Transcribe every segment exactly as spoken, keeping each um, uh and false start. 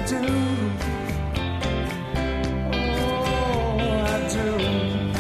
do. Oh, I do.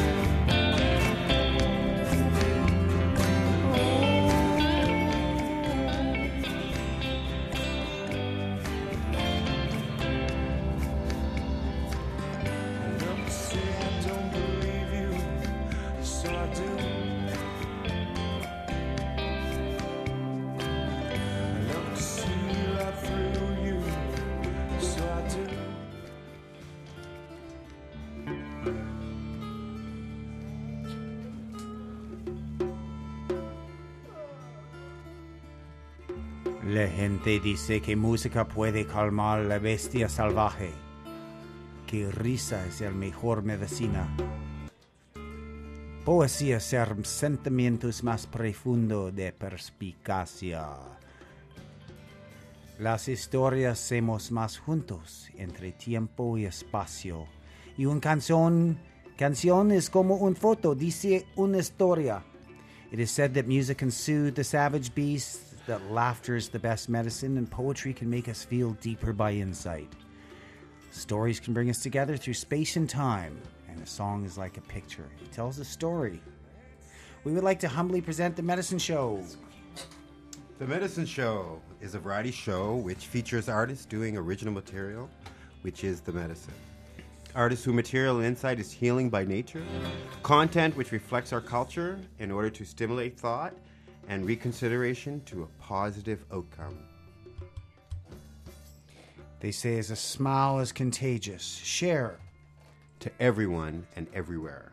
La gente dice que música puede calmar la bestia salvaje, que risa es el mejor medicina. Poesía ser sentimientos más profundo de perspicacia. Las historias hacemos más juntos entre tiempo y espacio. Y una canción, canción es como una foto, dice una historia. It is said that music can soothe the savage beast, that laughter is the best medicine, and poetry can make us feel deeper by insight. Stories can bring us together through space and time, and a song is like a picture. It tells a story. We would like to humbly present The Medicine Show. The Medicine Show is a variety show which features artists doing original material, which is the medicine. Artists whose material and insight is healing by nature. Content which reflects our culture in order to stimulate thought and reconsideration to a positive outcome. They say as a smile is contagious. Share. To everyone and everywhere.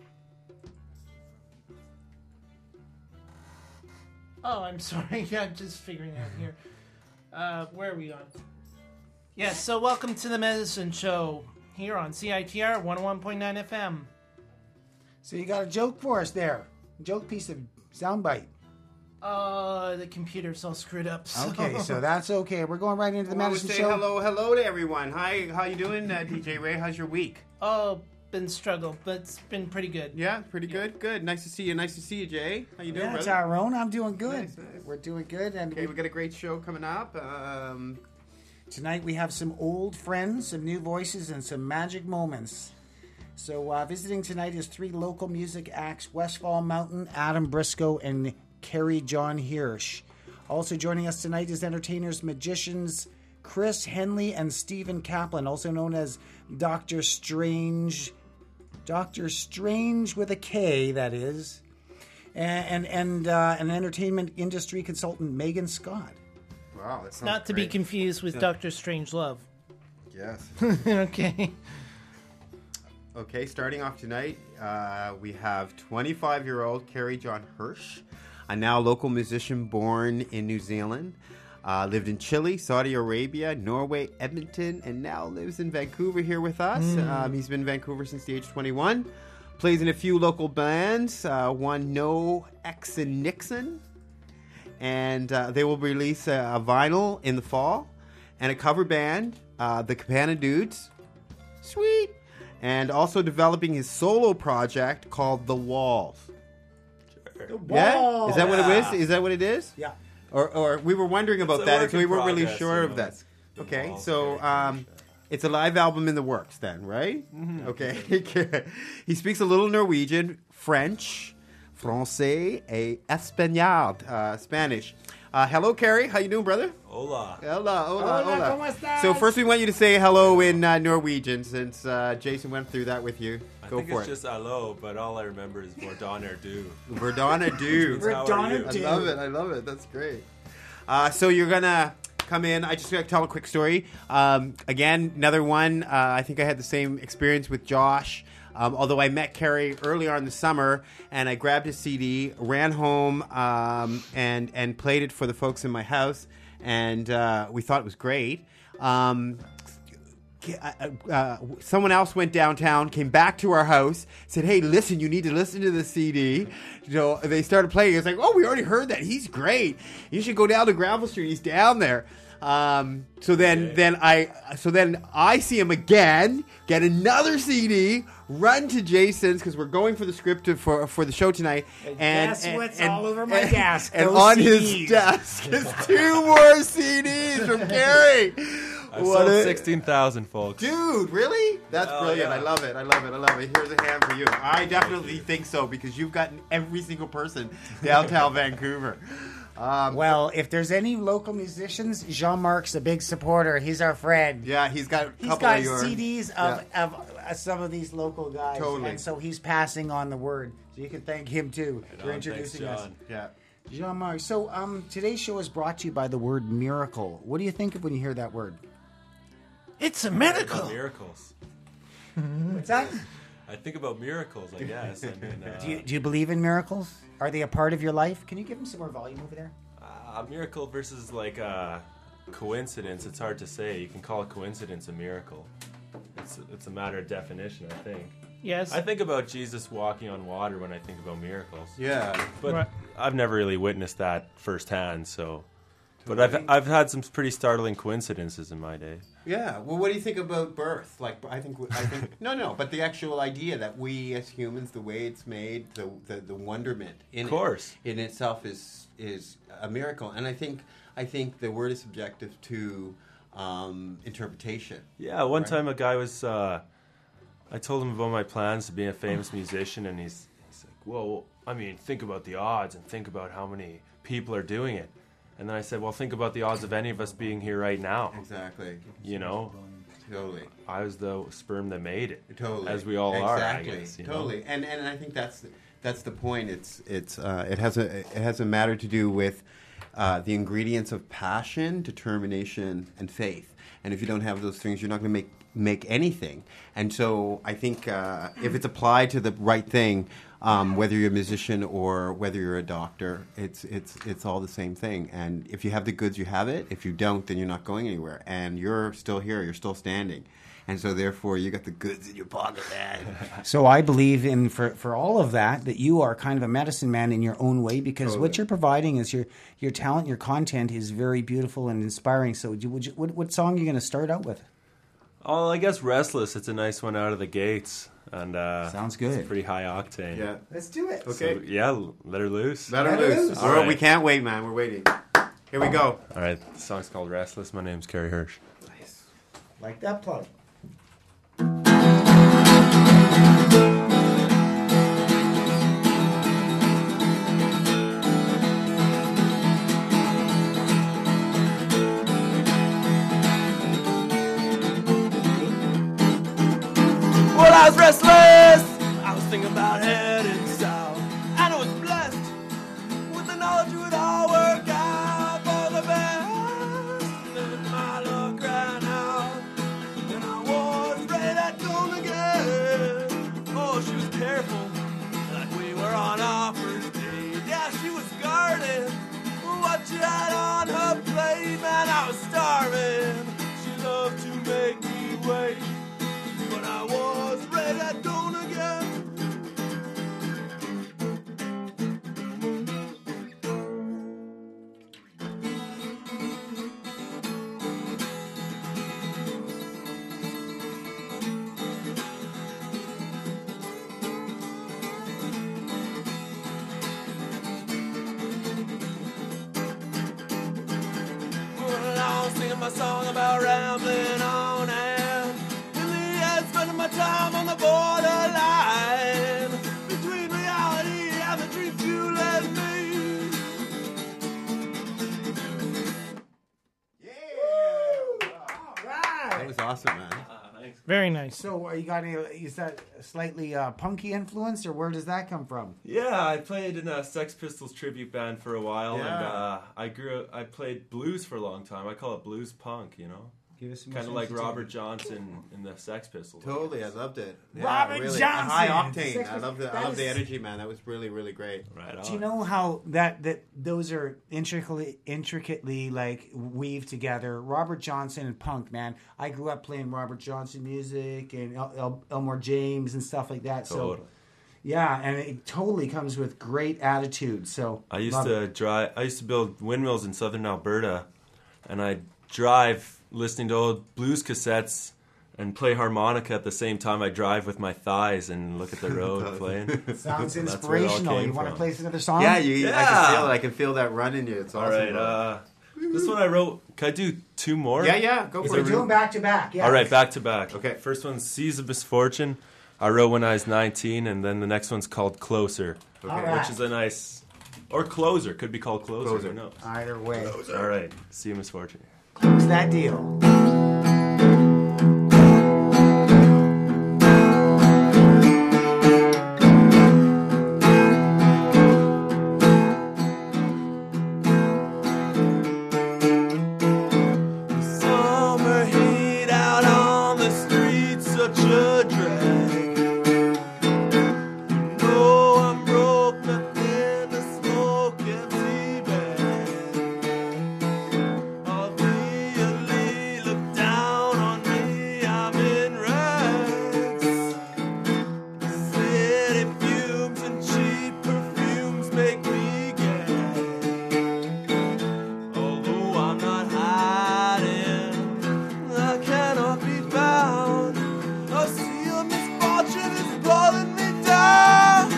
Oh, I'm sorry. Yeah, I'm just figuring out here. Uh, where are we on? Yes, so welcome to the Medicine Show here on C I T R one oh one point nine F M. So you got a joke for us there. A joke piece of soundbite. Uh, the computer's all screwed up. So. Okay, so that's okay. We're going right into the well, Medicine say Show. Hello, hello to everyone. Hi, how you doing, uh, D J Ray? How's your week? Oh, been struggle, but it's been pretty good. Yeah, pretty good. Yeah. Good. Nice to see you. Nice to see you, Jay. How you doing, yeah, brother? Tyrone. I'm doing good. Nice, nice. We're doing good, and okay, we we got a great show coming up. Um, tonight we have some old friends, some new voices, and some magic moments. So uh, visiting tonight is three local music acts: Westfall Mountain, Adam Briscoe, and Kerry John Hirsch. Also joining us tonight is entertainers, magicians Chris Henley and Stephen Kaplan, also known as Doctor Strange. Doctor Strange with a K, that is. And and, and uh, an entertainment industry consultant, Megan Scott. Wow, that's not to great. be confused with Doctor Strangelove. Yes. Okay. Okay, starting off tonight, uh, we have twenty-five-year-old Kerry John Hirsch, a now local musician born in New Zealand, uh, lived in Chile, Saudi Arabia, Norway, Edmonton, and now lives in Vancouver here with us. Mm. Um, he's been in Vancouver since the age of twenty-one, plays in a few local bands, uh, one No X and Nixon, and uh, they will release a, a vinyl in the fall, and a cover band, uh, the Cabana Dudes. Sweet. And also developing his solo project called The Walls. The Walls. Yeah? Is that what yeah. it is? Is that what it is? Yeah. Or, or we were wondering about that, and so we weren't really sure you know, of that. Okay, Walls so um, it's a live album in the works then, right? Mm-hmm. Okay. He speaks a little Norwegian, French, Francais, and Espanol, uh, Spanish. Uh, hello, Kerry. How you doing, brother? Hola. Hola, hola, Hola, hola. ¿cómo estás? So first we want you to say hello in uh, Norwegian, since uh, Jason went through that with you. I Go think for it's it. just hello, but all I remember is Verdonner do. Verdonner do. Verdonner I do. love it. I love it. That's great. Uh, so you're gonna come in. I just gotta tell a quick story. Um, again, another one. Uh, I think I had the same experience with Josh. Um, although I met Kerry earlier in the summer, and I grabbed his C D, ran home, um, and and played it for the folks in my house, and uh, we thought it was great. Um, uh, uh, someone else went downtown, came back to our house, said, "Hey, listen, you need to listen to the C D." You know, they started playing. It's like, "Oh, we already heard that. He's great. You should go down to Granville Street. He's down there." Um, so then, okay. then I, so then I see him again, get another C D, run to Jason's because we're going for the script to, for for the show tonight. And, and guess and, what's and, all over my and, desk? And Those on C Ds. his desk is two more C Ds from Kerry. I've What sold a- sixteen thousand, folks. Dude, really? That's Oh, brilliant. yeah. I love it. I love it. I love it. Here's a hand for you. I definitely think so because you've gotten every single person downtown Vancouver. Um, Well, if there's any local musicians, Jean-Marc's a big supporter. He's our friend. yeah, he's got a He's couple got of your C Ds of, of uh, some of these local guys. Totally. And so he's passing on the word. So you can thank him too Right for on. Thanks, introducing us. John. Yeah. Jean-Marc. So um, today's show is brought to you by the word miracle. What do you think of when you hear that word? It's a About miracle. miracles. What's that? I think about miracles, I guess. I mean, uh, Do you, do you believe in miracles? Are they a part of your life? Can you give them some more volume over there? a miracle versus like a coincidence, it's hard to say. You can call a coincidence a miracle. It's, it's a matter of definition, I think. Yes. I think about Jesus walking on water when I think about miracles. Yeah. But Right. I've never really witnessed that firsthand, so. But I've I've had some pretty startling coincidences in my day. Yeah. Well, what do you think about birth? Like, I think, I think, no, no, but the actual idea that we as humans, the way it's made, the the, the wonderment in Of course. it in itself is is a miracle. And I think I think the word is subjective to um, interpretation. Yeah, one Right. time a guy was. Uh, I told him about my plans to be a famous musician, and he's he's like, "Well, I mean, think about the odds and think about how many people are doing it." And then I said, "Well, think about the odds of any of us being here right now." Exactly. You know, Totally. I was the sperm that made it, Totally, as we all exactly. are. I guess, you know? Totally, and and I think that's that's the point. It's it's uh, it has a it has a matter to do with uh, the ingredients of passion, determination, and faith. And if you don't have those things, you're not going to make make anything. And so I think uh, if it's applied to the right thing, um, whether you're a musician or whether you're a doctor, it's it's it's all the same thing. And if you have the goods, you have it. If you don't, then you're not going anywhere. And you're still here. You're still standing. And so therefore, you got the goods in your pocket, man. So I believe in for, for all of that that you are kind of a medicine man in your own way because Totally. what you're providing is your your talent, your content is very beautiful and inspiring. So would you, would you, what, what song are you going to start out with? Oh, I guess Restless. It's a nice one out of the gates, and uh, Sounds good. It's pretty high octane. Let's do it. So, yeah, let her loose. Let her Let her loose. loose. All right. All We right. can't wait, man. We're waiting. Here we go. All right, the song's called Restless. My name's Kerry Hirsch. Like that plug. Well, I was restless. I was thinking about heading south. And I was blessed with the knowledge it would all work out for the best. Living my luck right now. And I was ready to go again. Oh, she was careful, like we were on our first date. Yeah, she was guarding what she had on her plate. Man, I was starving. She loved to make me wait. But I was ready to go again. Moving along, singing my song about rambling on and in the end spending my time on the borderline between reality and the dreams you let me. That was awesome, man. Very nice. So are you got any, is that a slightly uh, punky influence or where does that come from? Yeah, I played in a Sex Pistols tribute band for a while, and Yeah. uh, I grew. I played blues for a long time. I call it blues punk, you know, Give us some kind of more like sensitivity. Robert Johnson in the Sex Pistols. I Totally, I guess. loved it. Robert really. Johnson! High octane. Sex I love the I that love the is- energy, man. That was really really great. Right on. Do you know how that that those are intricately intricately like weaved together? Robert Johnson and punk, man. I grew up playing Robert Johnson music and El- El- Elmore James and stuff like that. So Totally. yeah, and it totally comes with great attitude. So I used love to it. drive. I used to build windmills in southern Alberta, and I'd drive listening to old blues cassettes and play harmonica at the same time. I drive with my thighs and look at the road playing. Sounds That's where it all inspirational. came You want to from. play us another song? Yeah, you. I Yeah. can feel it. I can feel that run in you. It's All awesome. right, bro. uh, This one I wrote. Can I do two more? Yeah, yeah, go Is for it it. We're doing back to back. Yeah. All right, back to back. Okay. First one's Seas of Misfortune. I wrote when I was nineteen, and then the next one's called Closer, Okay. All right. which is a nice... Or Closer. Could be called Closer. Closer. Who knows? Either way, All right. Sea of Misfortune. close that deal. Summer heat out on the streets, such a drag. You know I'm broke, nothing to smoke, empty bag. I'll really look down on me, I'm in rags. City fumes and cheap perfumes make me gag. Although I'm not hiding, I cannot be found. A sea of misfortune is pulling me down.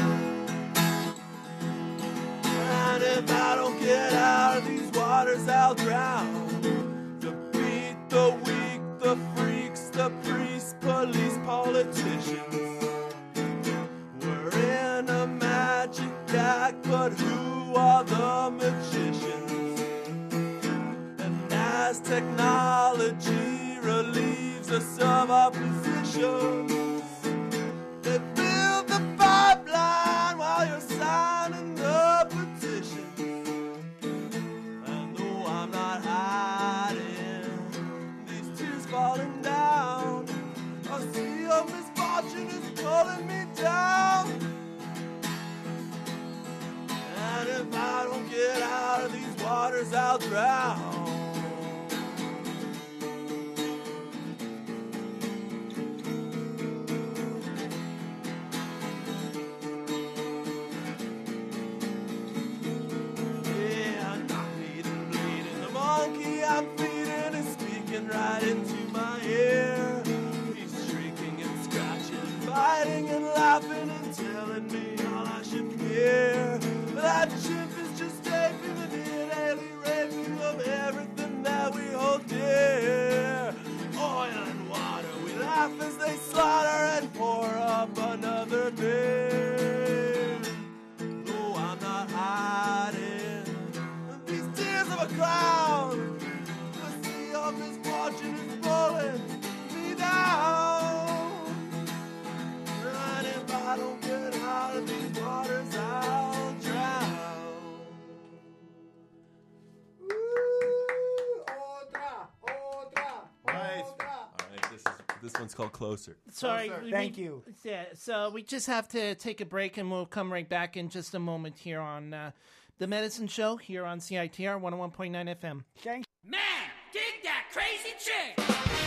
And if I don't get out of these waters, I'll drown. The beat, the weak, the freaks, the priests, police, politicians. We're in a magic act, but who are the magicians? And as technology relieves us of our positions, they build the pipeline while you're signing the petition. And though I'm not hiding, these tears falling down, a sea of misfortune is pulling me down. And if I don't get out of these waters, I'll drown. Yeah, I'm not bleeding, bleeding. The monkey I'm feeding is speaking right into my ear. He's shrieking and scratching, fighting and laughing and telling me all I should fear. That chimp is just taping the D N A raping of everything that we hold dear. Oil and water, we laugh as they slaughter and pour up another beer. Though I'm not hiding these tears of a clown, the sea of misfortune is pulling me down. And if I don't get out of these waters, I'll drown. Nice. All right, this is this one's called Closer. Sorry. Closer. we- Thank we- you. Yeah, so we just have to take a break, and we'll come right back in just a moment here on uh, The Medicine Show here on C I T R one oh one point nine F M. Thank Man, dig that crazy chick!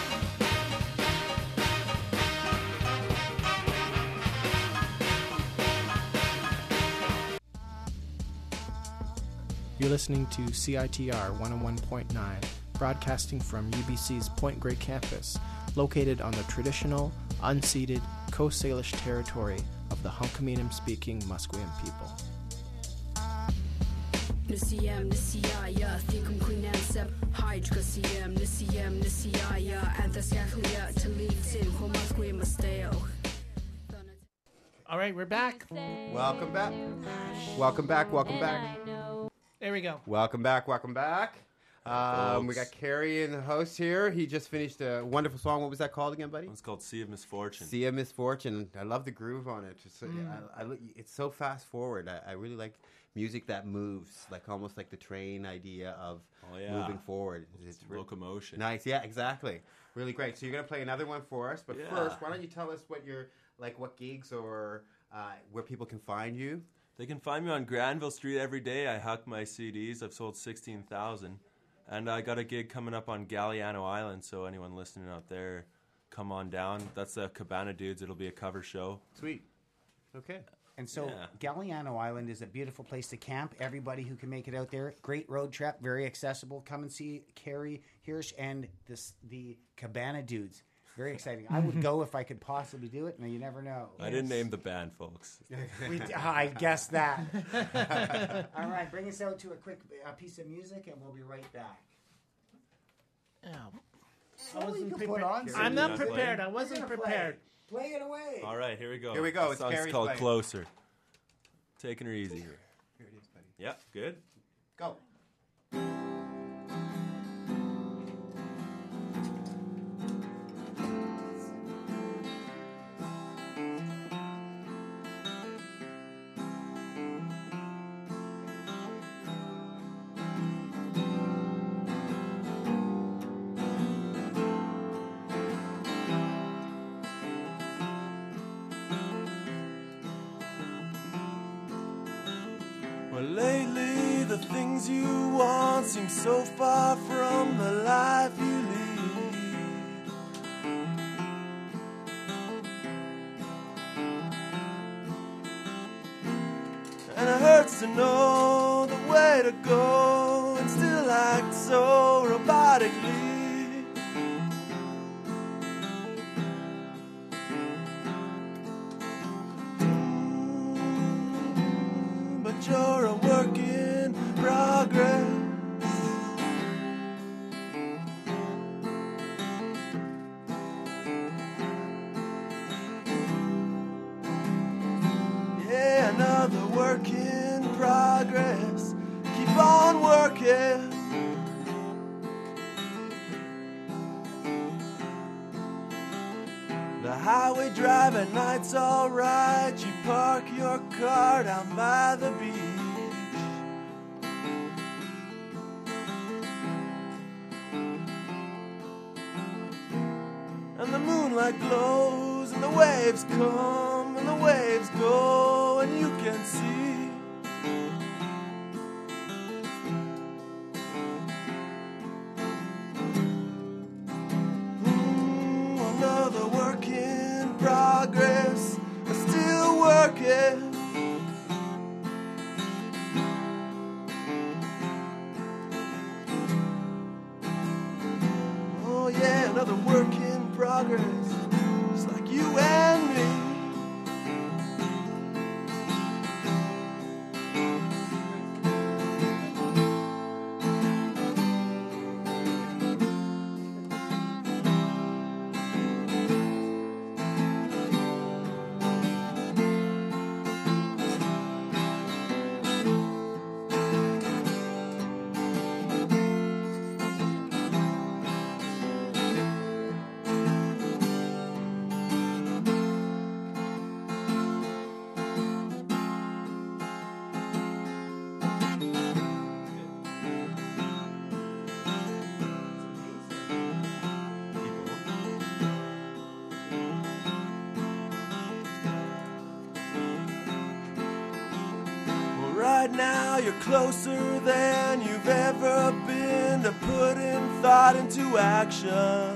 You're listening to C I T R one oh one point nine, broadcasting from U B C's Point Grey campus, located on the traditional, unceded Coast Salish territory of the Hunkaminam-speaking Musqueam people. Nisiyam nisiyaya thikum kunam sab hydrocasiam nisiyam nisiyaya anthasyakhlia talitin homasque masteo. All right, we're back. Welcome back. Welcome back. Welcome back. There we go. Welcome back. Welcome back. Um, we folks. got Carrie in the host here. He just finished a wonderful song. What was that called again, buddy? It's called Sea of Misfortune. Sea of Misfortune. I love the groove on it. Just, Mm. I, I, it's so fast forward. I, I really like music that moves, like almost like the train idea of Oh, yeah. moving forward. It's re- locomotion. Nice. Yeah, exactly. Really great. So you're gonna play another one for us, but Yeah. first, why don't you tell us what your like what gigs or uh, where people can find you? They can find me on Granville Street every day. I huck my C Ds. I've sold sixteen thousand. And I got a gig coming up on Galliano Island, so anyone listening out there, come on down. That's the Cabana Dudes. It'll be a cover show. Sweet. Okay. And so Yeah. Galliano Island is a beautiful place to camp. Everybody who can make it out there, great road trip, very accessible. Come and see Carrie Hirsch and this, the Cabana Dudes. Very exciting. I would go if I could possibly do it, and you never know. I didn't name the band, folks. We, I guess that. All right, bring us out to a quick uh, piece of music, and we'll be right back. Yeah. I Well, you wasn't can prepared. put on some I'm not music. prepared. I We're wasn't gonna prepared. Play. play it away. All right, here we go. Here we go. The It's song's Carrie's called playing. Closer. Taking her easy here. Here it is, buddy. Yep, good. Go. Well, lately the things you want seem so far from the life you lead. And it hurts to know the way to go and still act so robotically. But you're a work in progress. Yeah, another work in progress. Keep on working. The highway drive at night's alright. You park your car down by the beach. And the moonlight glows, and the waves come, and the waves go, and you can see. Ooh, another work in progress. I'm still working. Oh yeah, another work in progress. Just like you and me. Well, right now you're closer than you've ever been to putting thought into action.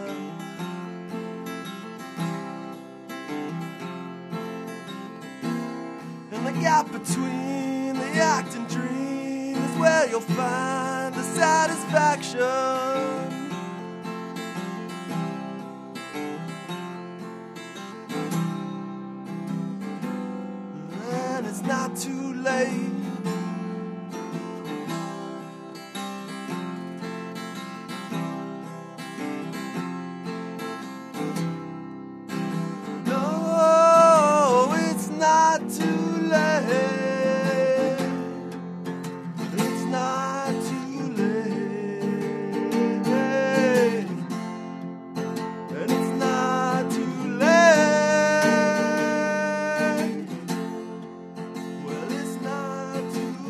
And the gap between the act and dream is where you'll find the satisfaction. And it's not too late. No, it's not too late. It's not too late. And it's not too late. Well, it's not too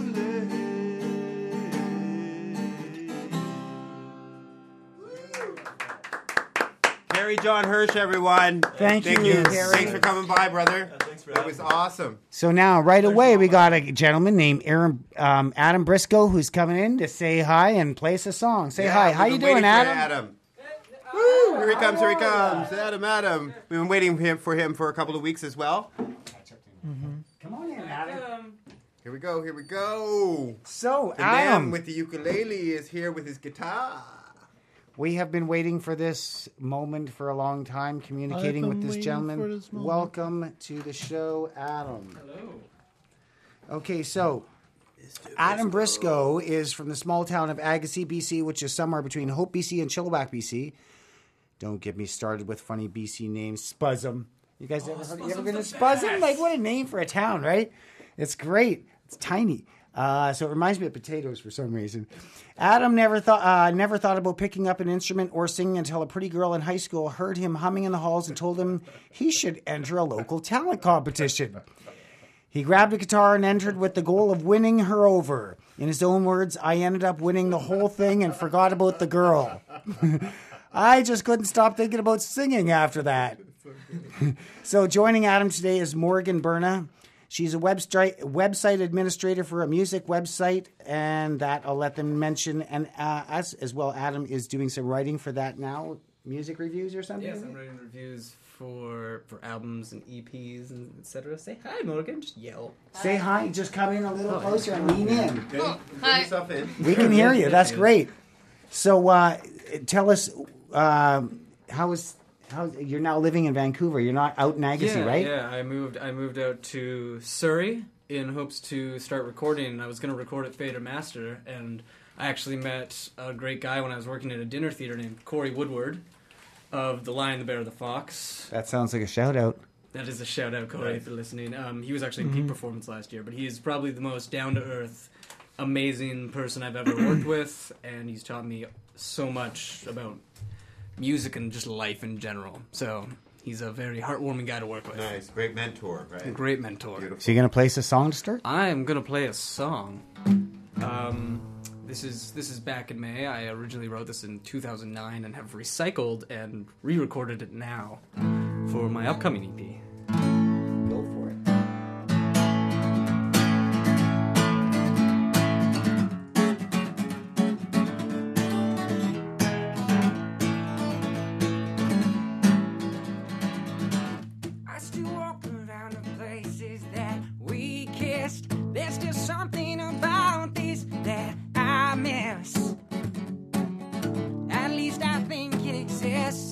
late. Carrie John Hirsch, everyone. Thank you, Carrie. Thanks for coming by, brother. Thanks for That having was me. awesome. So now, right away, we got a gentleman named Aaron, um, Adam Briscoe who's coming in to say hi and play us a song. Say Yeah, hi. we've How been you doing, waiting for Adam? Adam. Woo! Here he comes, here he comes. Adam, Adam. We've been waiting for him for him for a couple of weeks as well. Come on in, Adam. Here we go, here we go. So, The man Adam, with the ukulele is here with his guitar. We have been waiting for this moment for a long time, communicating I've with been this waiting gentleman. for this moment. Welcome to the show, Adam. Hello. Okay, so Adam Briscoe is from the small town of Agassiz, B C, which is somewhere between Hope, B C and Chilliwack, B C. Don't get me started with funny B C names. Spuzzum. You guys ever, heard, you ever been to Spuzzum? Like, what a name for a town, right? It's great. It's tiny. Uh, so it reminds me of potatoes for some reason. Adam never thought uh, never thought about picking up an instrument or singing until a pretty girl in high school heard him humming in the halls and told him he should enter a local talent competition. He grabbed a guitar and entered with the goal of winning her over. In his own words, I ended up winning the whole thing and forgot about the girl. I just couldn't stop thinking about singing after that. So joining Adam today is Morgan Berna. She's a website website administrator for a music website, and that I'll let them mention. And uh, us as well, Adam is doing some writing for that now, music reviews or something? Yes, I'm writing reviews for for albums and E Ps and et cetera. Say hi, Morgan. Just yell. Say hi, just come in a little closer and lean in. Good. Bring yourself in. We can hear you. That's great. So uh, tell us, um, how is how you're now living in Vancouver? You're not out in Agassiz, yeah, right? Yeah, I moved. I moved out to Surrey in hopes to start recording. I was going to record at Fader Master, and I actually met a great guy when I was working at a dinner theater named Corey Woodward of The Lion, the Bear, the Fox. That sounds like a shout out. That is a shout out, Corey, Right. for listening. Um, he was actually in Mm-hmm. peak performance last year, but he is probably the most down to earth, amazing person I've ever worked with, and he's taught me so much about music and just life in general. So he's a very heartwarming guy to work with. Nice. Great mentor, right? A great mentor. Beautiful. So you're gonna play us a song to start? I am gonna play a song. Um, this is this is back in May. I originally wrote this in two thousand nine and have recycled and re-recorded it now for my upcoming E P. Go for it. I still walk around the places that we kissed. There's still something about this that I miss. At least I think it exists.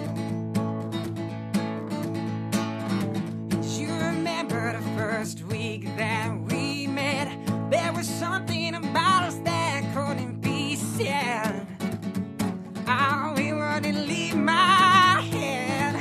Do you remember the first week that we met? There was something about us that couldn't be said. Oh, it wouldn't leave my head.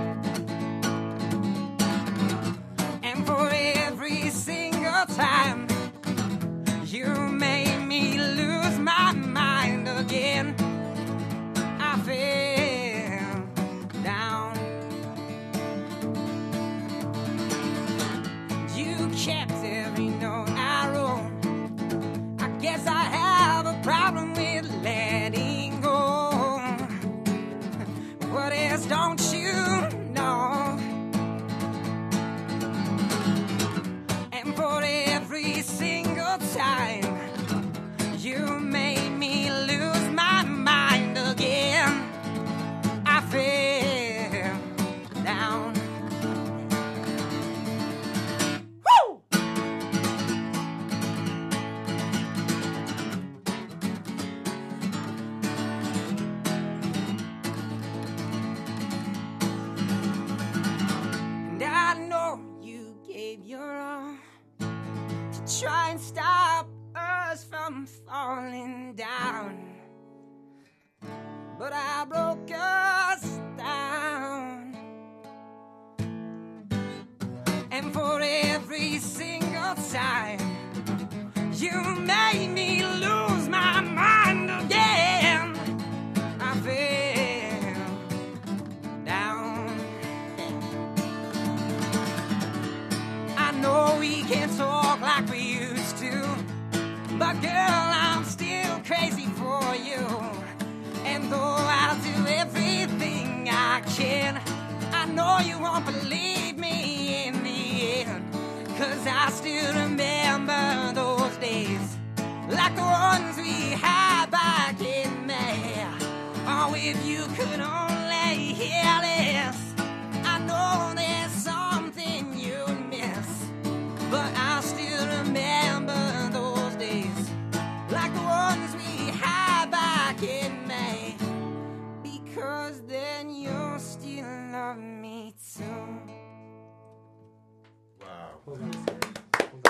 And for every single time you made me lose my mind again, I fell down. You kept every note I wrote. I guess I have a problem with letting go. What else don't you know? And for every single time you made me lose my mind again, I fell down. Woo! And I know you gave your all to try and stop us from falling down, but I broke us down. And for every single time you made me lose my mind again, I fell down. I know we can't talk like we used to, but girl, I'm still crazy for you. And though I'll do everything I can, I know you won't believe me in the end. Cause I still remember those days like the ones we had back in May. Oh, if you could only hear this, I know there's something you miss, but I still remember those days like the ones we had back in May.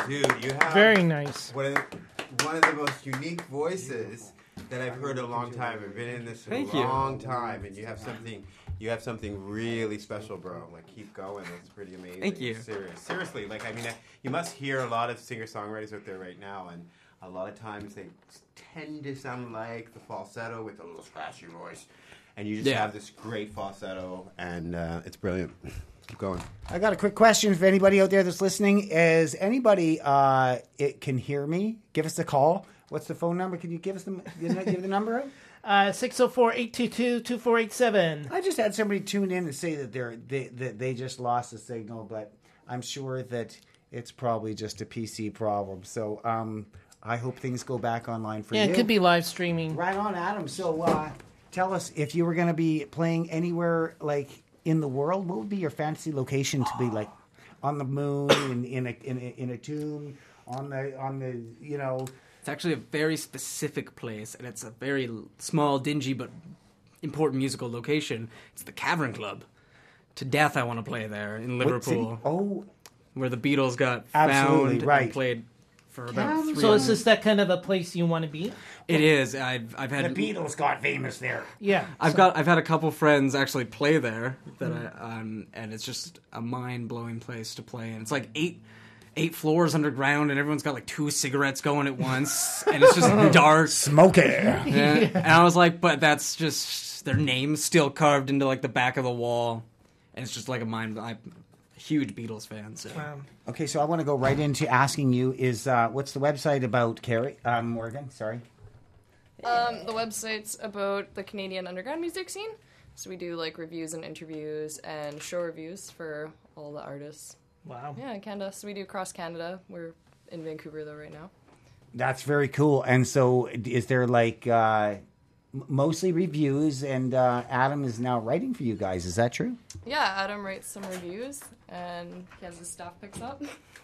Dude, you have Very nice. one of the, one of the most unique voices that I've heard in a long time. I've been in this for Thank a you. long time, and you have something. You have something really special, bro. Like, keep going. That's pretty amazing. Thank you. Serious. Seriously, like, I mean, I, you must hear a lot of singer-songwriters out there right now, and a lot of times they tend to sound like the falsetto with a little scratchy voice, and you just Yeah. have this great falsetto, and uh, it's brilliant. Keep going. I got a quick question for anybody out there that's listening. Is anybody uh, it can hear me? Give us a call. What's the phone number? Can you give us the give the number out? Uh, six oh four, eight two two, two four eight seven. I just had somebody tune in and say that they're they that they just lost the signal, but I'm sure that it's probably just a P C problem. So um, I hope things go back online for Yeah, you. it could be live streaming. Right on, Adam. So uh, tell us, if you were going to be playing anywhere like in the world, what would be your fantasy location to be? Like on the moon, in, in a in a in a tomb, on the on the you know. It's actually a very specific place, and it's a very l- small, dingy, but important musical location. It's the Cavern Club. To death, I want to play there in What city? Liverpool, Oh, where the Beatles got Absolutely, found right. and played for about Cavern- three So is hours. this that kind of a place you want to be? It is. I've I've had the Beatles got famous there. Yeah. I've got I've had a couple friends actually play there that I um and it's just a mind blowing place to play in. It's like eight eight floors underground and everyone's got like two cigarettes going at once and it's just dark. Smoke it. Yeah. And I was like, but that's just their names still carved into like the back of the wall, and it's just like a mind. I'm a huge Beatles fan. So. Wow. Okay, so I want to go right into asking you: Is uh, what's the website about, Carrie? Um, Morgan, sorry. Um, the website's about the Canadian underground music scene. So we do like reviews and interviews and show reviews for all the artists. Wow. Yeah, in Canada. So we do across Canada. We're in Vancouver though right now. That's very cool. And so, is there like uh, m- mostly reviews? And uh, Adam is now writing for you guys. Is that true? Yeah, Adam writes some reviews and he has his staff picks up.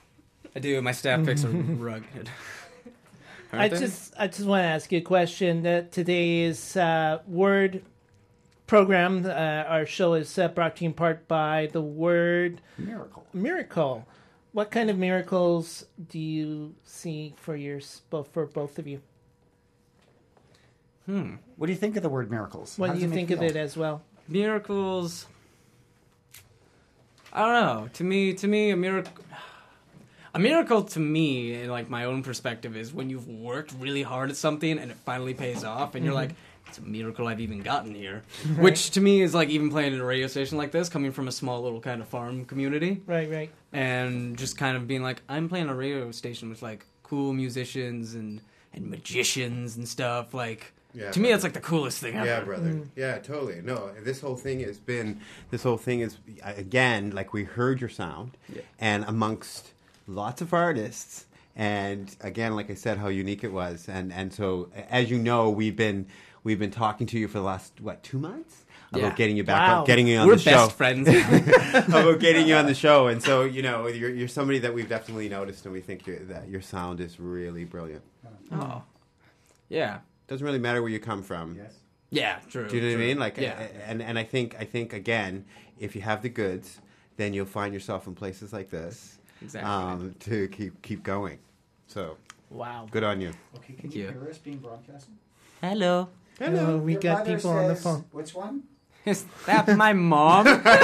I do. My staff picks are rugged. I Aren't they? just I just want to ask you a question. That today's uh, Word program, uh, our show is uh, brought to you in part by the Word Miracle. Miracle. What kind of miracles do you see for your both for both of you? Hmm. What do you think of the word miracles? What How do does you make think you of feel? it as well? Miracles. I don't know. To me, to me, a miracle. A miracle to me, in like my own perspective, is when you've worked really hard at something and it finally pays off, and you're like, "It's a miracle I've even gotten here." Which to me is like even playing in a radio station like this, coming from a small little kind of farm community, Right, right. and just kind of being like, I'm playing a radio station with like cool musicians and and magicians and stuff. Like Yeah, to me, that's like the coolest thing ever. Yeah, brother. Yeah, totally. No, this whole thing has been, this whole thing is, again, like we heard your sound, Yeah. and amongst lots of artists, and again, like I said, how unique it was. And, and so, as you know, we've been, we've been talking to you for the last, what, two months? Yeah. About getting you back Wow. on, getting you on We're the show. best friends now. About getting you on the show. And so, you know, you're, you're somebody that we've definitely noticed, and we think you're, that your sound is really brilliant. Oh, yeah, Doesn't really matter where you come from. Yes. yeah, true. Do you know what I true. mean? Like, yeah, and and I think I think again, if you have the goods, then you'll find yourself in places like this, exactly. um, to keep keep going. So Wow. good on you. Okay, can Thank you you. hear us being broadcasted? Hello, Hello. we Your got mother people on the says- phone. Which one? is that my mom?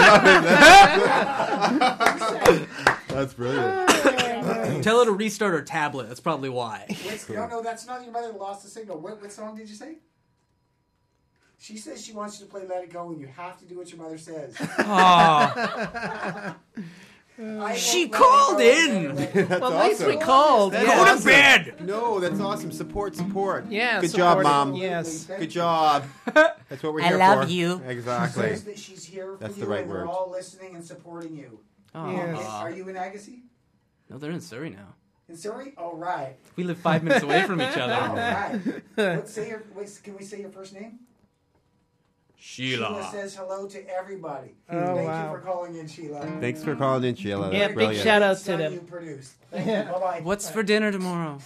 That's brilliant. Tell her to restart her tablet. That's probably why. Wait, no, no, that's not your mother lost the signal. What, what song did you say? She says she wants you to play Let It Go, and you have to do what your mother says. Oh, I she won't let called it go. in. That's Well, at least we awesome. called. That's yeah. awesome. to bed. No, that's awesome. Support, support. Yeah, Good job, support Mom. it. Yes. Thank Good you. job. That's what we're I here love for. you. Exactly. Says that she's here for That's you, the right and word. we're all listening and supporting you. Oh. Yes. And are you in Agassiz? No, they're in Surrey now. In Surrey? All right. We live five minutes away from each All other. right. Let's say your, wait, can we say your first name? Sheila says hello to everybody. Oh, Thank wow. you for calling in, Sheila. Thanks for calling in, Sheila. Yeah, That's big brilliant. shout out to Son them. you produced. Thank you. Bye-bye. What's for dinner tomorrow?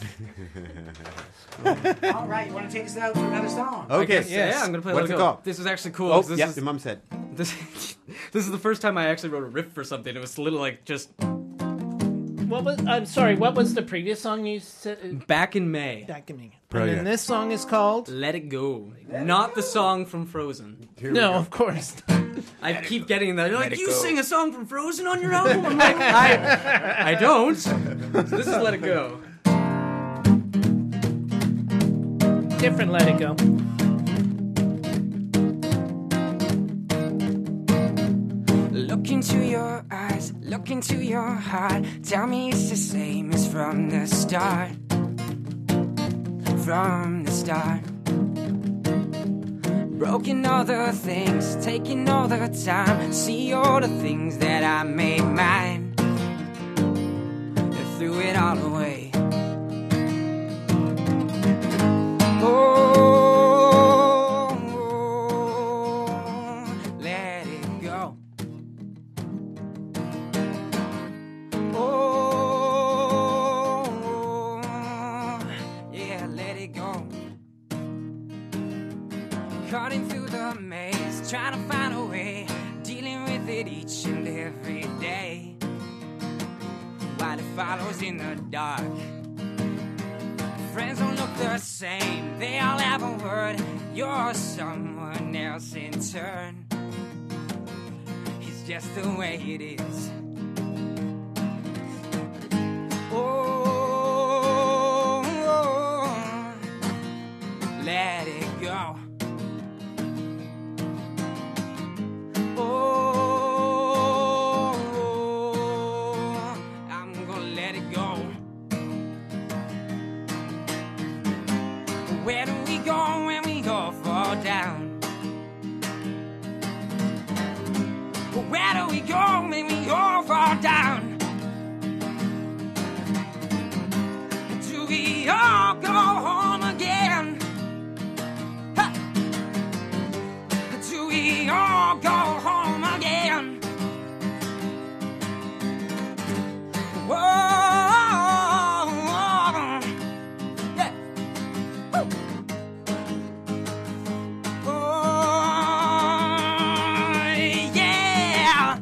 All right, you want to take us out to another song? Okay. Yeah, yeah, I'm gonna play What's Let It it Go. called? This is actually cool. Oh, 'cause This yeah, is your mom said. this, this is the first time I actually wrote a riff for something. It was a little like just. What was? I'm sorry. What was the previous song you said? Back in May. Back in May. Brilliant. And then this song is called Let It Go. Not the song from Frozen. No, of course. I keep getting that. They're like, it you go." sing a song from Frozen on your album? I'm like, I, I don't. So this is Let It Go. Different Let It Go. Look into your eyes, look into your heart. Tell me it's the same as from the start. From the start. Broken all the things, taking all the time. See all the things that I made mine. I threw it all away. Oh, let it go. Oh, yeah, let it go. Cutting through the maze, trying to find a way, dealing with it each and every day. While it follows in the dark. Friends don't look the same, they all have a word. You're someone else in turn. It's just the way it is. Oh, let it go. Oh, I'm gonna let it go. Where do we go when we all fall down? Where do we go when we all fall down? Do we all go home again? Ha! Do we all go home again? Whoa! Yeah. Woo! Oh, yeah.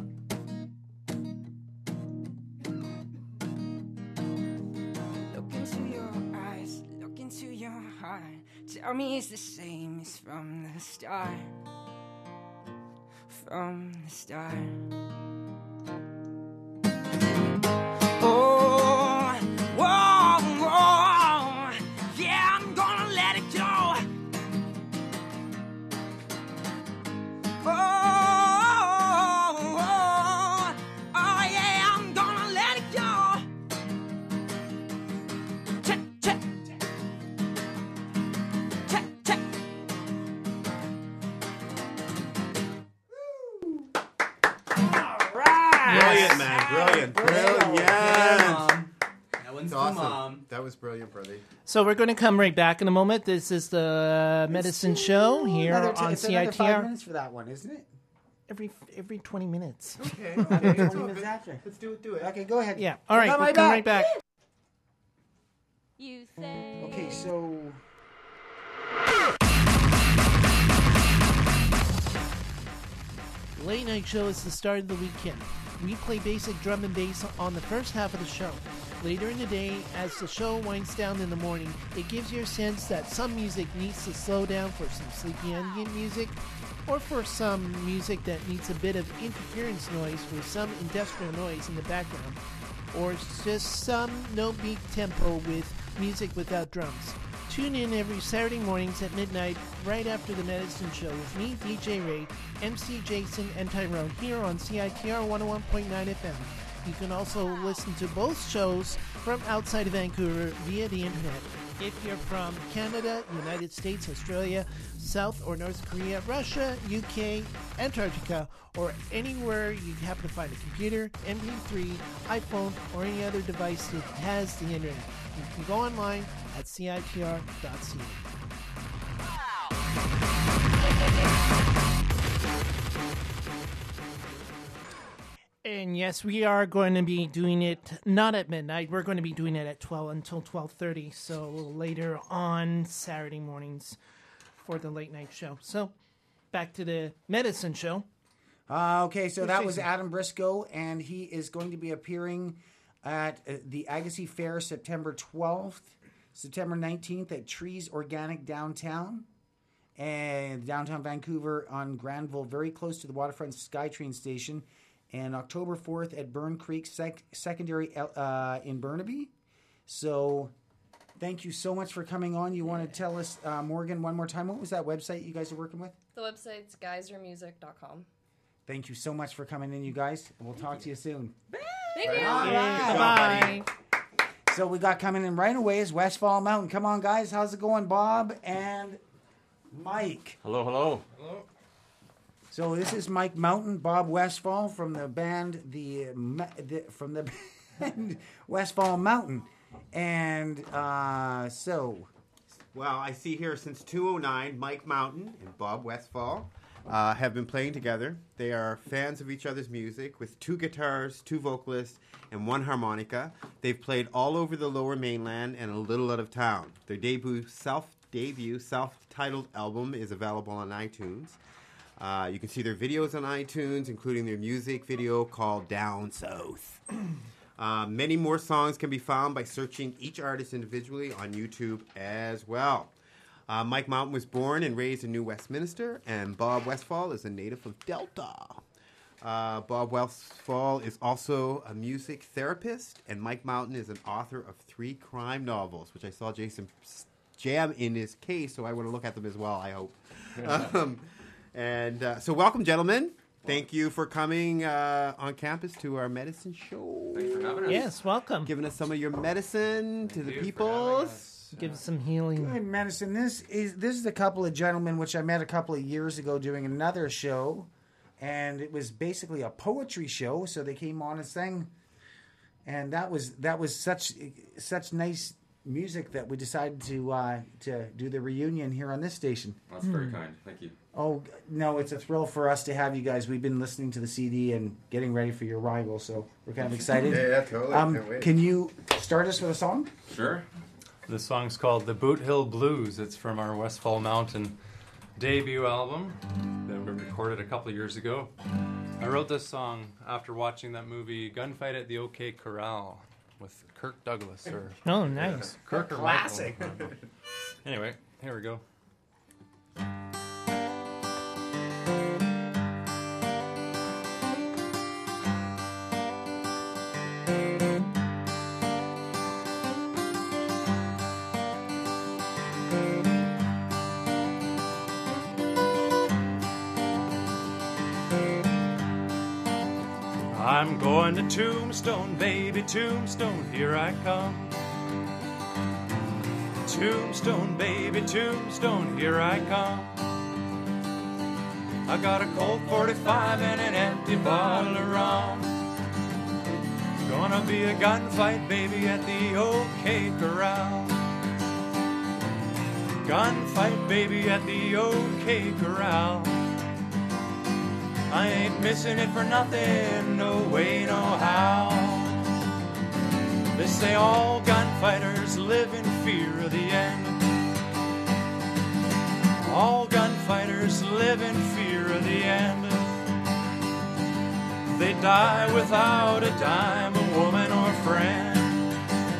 Look into your eyes, look into your heart. Tell me it's the same as from the start. From the start. Oh, whoa, whoa. Yeah, I'm gonna let it go. Oh, oh, oh, yeah, I'm gonna let it go. Check, check. Check, check. Brilliant, man. Brilliant. Brilliant. That one's That's for awesome. Mom. That was brilliant, Brody. So we're going to come right back in a moment. This is the Medicine Show here Another t- on it's another five C I T R. minutes for that one, isn't it? Every every twenty minutes. Okay. Okay, twenty minutes after. Let's do it. Do it. Okay, go ahead. Yeah. All right. Got We'll my come back. right back. You say. Okay, so Late Night Show is the start of the weekend. We play basic drum and bass on the first half of the show. Later in the day, as the show winds down in the morning, it gives you a sense that some music needs to slow down for some sleepy ambient music, or for some music that needs a bit of interference noise with some industrial noise in the background, or it's just some no beat tempo with music without drums. Tune in every Saturday mornings at midnight, right after the Medicine Show, with me, D J Ray, M C Jason, and Tyrone, here on C I T R one oh one point nine F M. You can also listen to both shows from outside of Vancouver via the internet. If you're from Canada, United States, Australia, South or North Korea, Russia, U K, Antarctica, or anywhere you happen to find a computer, M P three, iPhone, or any other device that has the internet, you can go online at C I T R dot C A. And yes, we are going to be doing it not at midnight. We're going to be doing it at twelve until twelve thirty, so a little later on Saturday mornings for the late night show. So, back to the Medicine Show. Uh, okay, so that was Jason. Adam Briscoe, and he is going to be appearing at uh, the Agassiz Fair, September twelfth, September nineteenth at Trees Organic downtown, and downtown Vancouver on Granville, very close to the waterfront SkyTrain station, and October fourth at Burn Creek sec- Secondary uh, in Burnaby. So thank you so much for coming on. You want to tell us, uh, Morgan, one more time, what was that website you guys are working with? The website's geyser music dot com. Thank you so much for coming in, you guys. We'll talk to you soon. Thank you. All right. Bye. So we got coming in right away is Westfall Mountain. Come on, guys. How's it going, Bob and Mike? Hello, hello. Hello. So this is Mike Mountain, Bob Westfall from the band the, the from the band Westfall Mountain, and uh, so. Well, I see here since two oh nine, Mike Mountain and Bob Westfall uh, have been playing together. They are fans of each other's music with two guitars, two vocalists, and one harmonica. They've played all over the Lower Mainland and a little out of town. Their debut self debut self-titled album is available on iTunes. Uh, you can see their videos on iTunes, including their music video called Down South. Uh, many more songs can be found by searching each artist individually on YouTube as well. Uh, Mike Mountain was born and raised in New Westminster, and Bob Westfall is a native of Delta. Uh, Bob Westfall is also a music therapist, and Mike Mountain is an author of three crime novels, which I saw Jason jam in his case, so I want to look at them as well, I hope. um, and uh, so welcome, gentlemen. Thank you for coming uh, on campus to our medicine show. Thanks for having us. Yes, welcome. Giving us some of your medicine to the peoples. Give us some healing. Good medicine. This is this is a couple of gentlemen which I met a couple of years ago doing another show, and it was basically a poetry show. So they came on and sang, and that was that was such such nice music that we decided to uh, to do the reunion here on this station. That's very hmm. kind. Thank you. Oh, no, it's a thrill for us to have you guys. We've been listening to the C D and getting ready for your arrival, so we're kind of excited. yeah, yeah, totally. Um, Can't wait. Can you start us with a song? Sure. The song's called The Boot Hill Blues. It's from our Westfall Mountain debut album that we recorded a couple of years ago. I wrote this song after watching that movie Gunfight at the OK Corral with Kirk Douglas. Or oh, nice. uh, Kirk or Classic. Michael. Anyway, here we go. I'm going to Tombstone, baby, Tombstone, here I come. Tombstone, baby, Tombstone, here I come. I got a Colt forty-five and an empty bottle of rum. Gonna be a gunfight, baby, at the OK Corral. Gunfight, baby, at the OK Corral. I ain't missing it for nothing, no way, no how. They say all gunfighters live in fear of the end. All gunfighters live in fear of the end. They die without a dime, a woman or friend.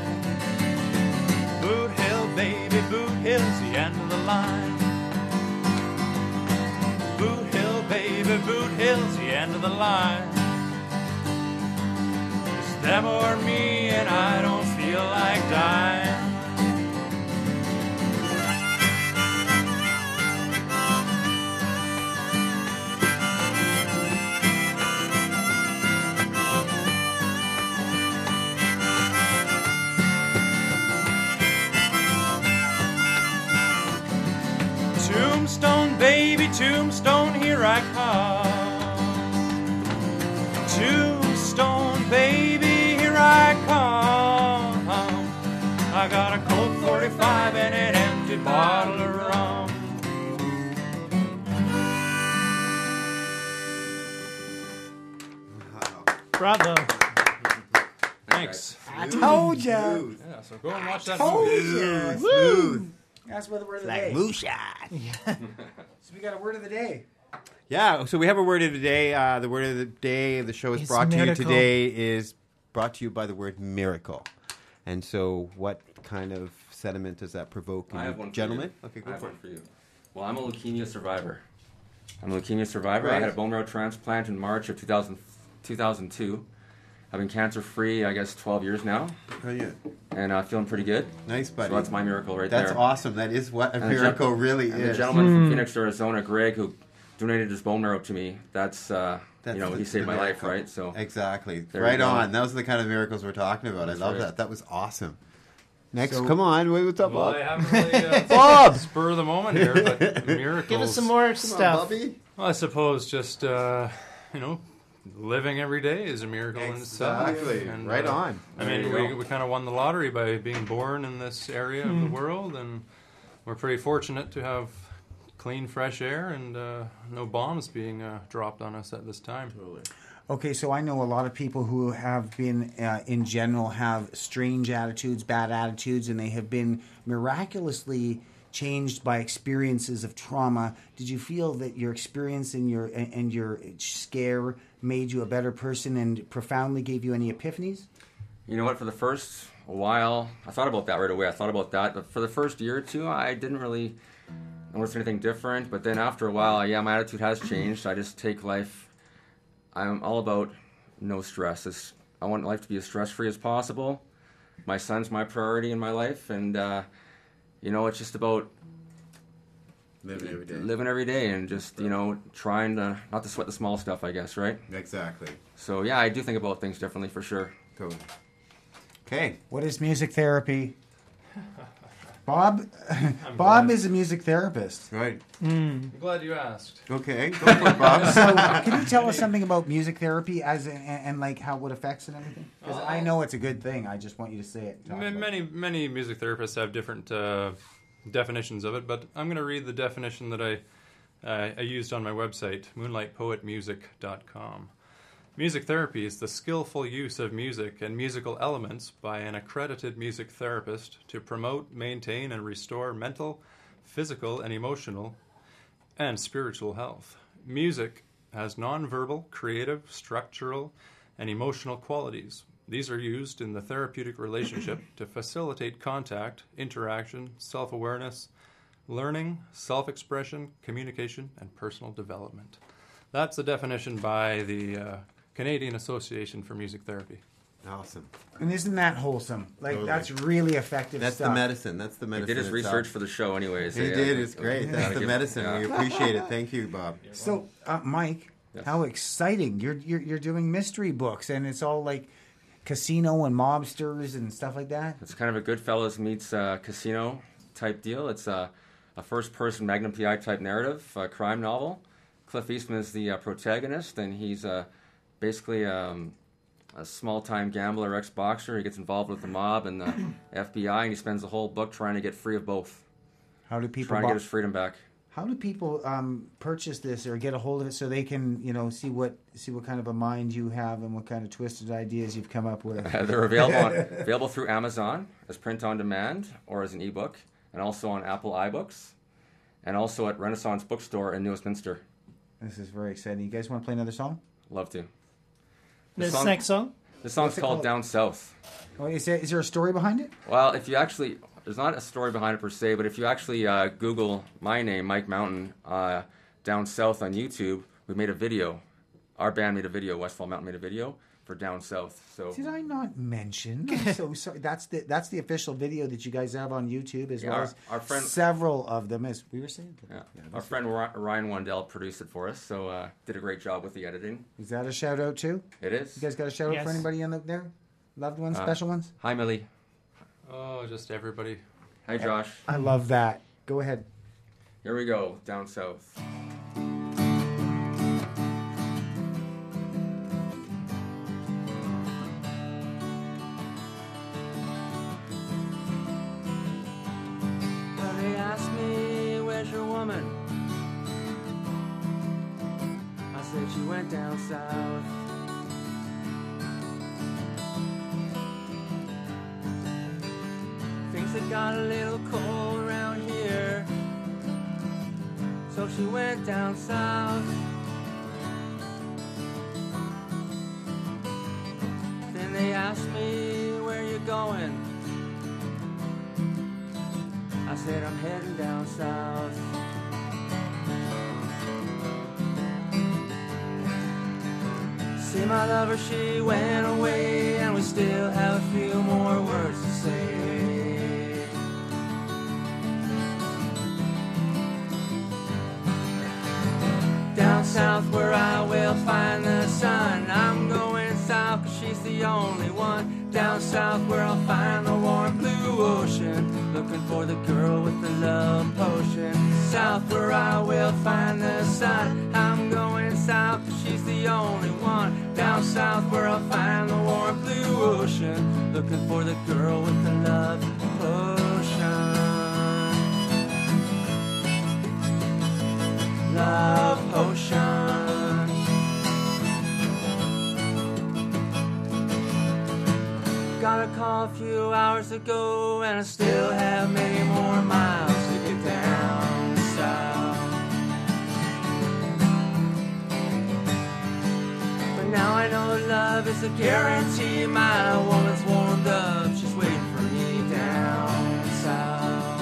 Boot Hill, baby, Boot Hill's the end of the line. Boot Hill, baby, Boot Hill's the end of the line. It's them or me, and I don't feel like dying. Tombstone, baby, Tombstone, here I come. Tombstone, baby, here I come. I got a Colt forty-five and an empty bottle of rum. Bravo. Thanks. I told ya. Yeah, so go and watch that Told movie. ya. Smooth. That's what the word of the Like day. moonshine. So we got a word of the day. Yeah, so we have a word of the day. Uh, the word of the day of the show is It's brought to you medical. today is brought to you by the word miracle. And so what kind of sentiment does that provoke in I you? have one for Gentlemen? you. Okay, go I have for one it. for you. Well, I'm a leukemia survivor. I'm a leukemia survivor. Right. I had a bone marrow transplant in March of two thousand, two thousand two. I've been cancer-free, I guess, twelve years now. Oh, yeah. And uh, feeling pretty good. Nice, buddy. So that's my miracle right That's there. awesome. That is what a And the gen- miracle really and is. the gentleman from Phoenix, Arizona, Greg, who donated his bone marrow to me, that's, uh, That's you know, the- he saved the my life, miracle. right? So Exactly. there we Right go. on. Those are the kind of miracles we're talking about. That's I love right. that. That was awesome. Next, So- come on. Wait, what's up, Well, Bob? I haven't really uh, Bob! spur of the moment here, but miracles. Give us some more stuff. Well, I suppose just uh, you know, living every day is a miracle in itself. Exactly. Right uh, on. I There mean, you we, go. we kind of won the lottery by being born in this area of the world, and we're pretty fortunate to have clean, fresh air and uh, no bombs being uh, dropped on us at this time. Okay, so I know a lot of people who have been, uh, in general, have strange attitudes, bad attitudes, and they have been miraculously changed by experiences of trauma. Did you feel that your experience and your and your scare made you a better person and profoundly gave you any epiphanies? You know what? For the first while, I thought about that right away. I thought about that, but for the first year or two, I didn't really notice anything different. But then after a while, yeah, my attitude has changed. I just take life. I'm all about no stress. It's, I want life to be as stress-free as possible. My son's my priority in my life, and uh, you know, it's just about Living every day. living every day and just you know trying to not to sweat the small stuff, I guess, right? Exactly. So yeah, I do think about things differently for sure. Totally. Okay. What is music therapy? Bob, Bob glad. is a music therapist. Right. I'm glad you asked. Okay. Go for it, Bob. So, can you tell us something about music therapy, as in, and, and like how it affects and everything? Because I know it's a good thing. I just want you to say it. and talk Ma- about it. Many many music therapists have different uh, definitions of it, but I'm going to read the definition that I uh, I used on my website, moonlight poet music dot com. Music therapy is the skillful use of music and musical elements by an accredited music therapist to promote, maintain, and restore mental, physical, and emotional and spiritual health. Music has nonverbal, creative, structural, and emotional qualities. These are used in the therapeutic relationship to facilitate contact, interaction, self-awareness, learning, self-expression, communication, and personal development. That's the definition by the uh, Canadian Association for Music Therapy. Awesome. And isn't that wholesome? Like Totally. that's really effective That's stuff. the medicine. That's the He medicine. did his itself. research for the show, anyways. He Yeah, did. yeah. It's great. Yeah, That's gotta the give- medicine. yeah. We appreciate it. Thank you, Bob. So, uh, Mike, Yes. how exciting! You're, you're you're doing mystery books, and it's all like casino and mobsters and stuff like that. It's kind of a Goodfellas meets uh, casino type deal. It's a, a first-person Magnum P I type narrative, a crime novel. Cliff Eastman is the uh, protagonist, and he's uh, basically um, a small-time gambler, ex-boxer. He gets involved with the mob and the F B I, and he spends the whole book trying to get free of both, How do people trying to bu- get his freedom back. How do people um, purchase this or get a hold of it so they can, you know, see what see what kind of a mind you have and what kind of twisted ideas you've come up with? They're available on, available through Amazon as print on demand or as an ebook, and also on Apple iBooks, and also at Renaissance Bookstore in New Westminster. This is very exciting. You guys want to play another song? Love to. This song- next song? This song's What's it called called? Down South. Oh, is there, is there a story behind it? Well, if you actually, there's not a story behind it per se, but if you actually uh, Google my name, Mike Mountain, uh, Down South on YouTube, we made a video. Our band made a video. Westfall Mountain made a video for Down South. So Did I not mention? I'm so sorry. That's the that's the official video that you guys have on YouTube, as Yeah, well our- as our friend- several of them, as we were saying. yeah. Our friend Ry- Ryan Wandell produced it for us, so uh, did a great job with the editing. Is that a shout out too? It is. You guys got a shout out Yes. for anybody in the, there? Loved ones, Uh, special ones? Hi, Millie. Oh, just everybody. Hi, Josh. I love that. Go ahead. Here we go. Down South. Well, they asked me, where's your woman? I said she went down south. Things had got a little cold around here, so she went down south. Then they asked said I'm heading down south. See my lover, she went away, and we still have a few more words to say. Down south where I will find the sun, I'm going south 'cause she's the only one. Down south where I'll find the warm blue ocean, looking for the girl with the love potion. South where I will find the sun, I'm going south 'cause she's the only one. Down south where I'll find the warm blue ocean, looking for the girl with the love potion. Love potion. Got a call a few hours ago, and I still have many more miles to get down south. But now I know love is a guarantee. My woman's warmed up, she's waiting for me down south.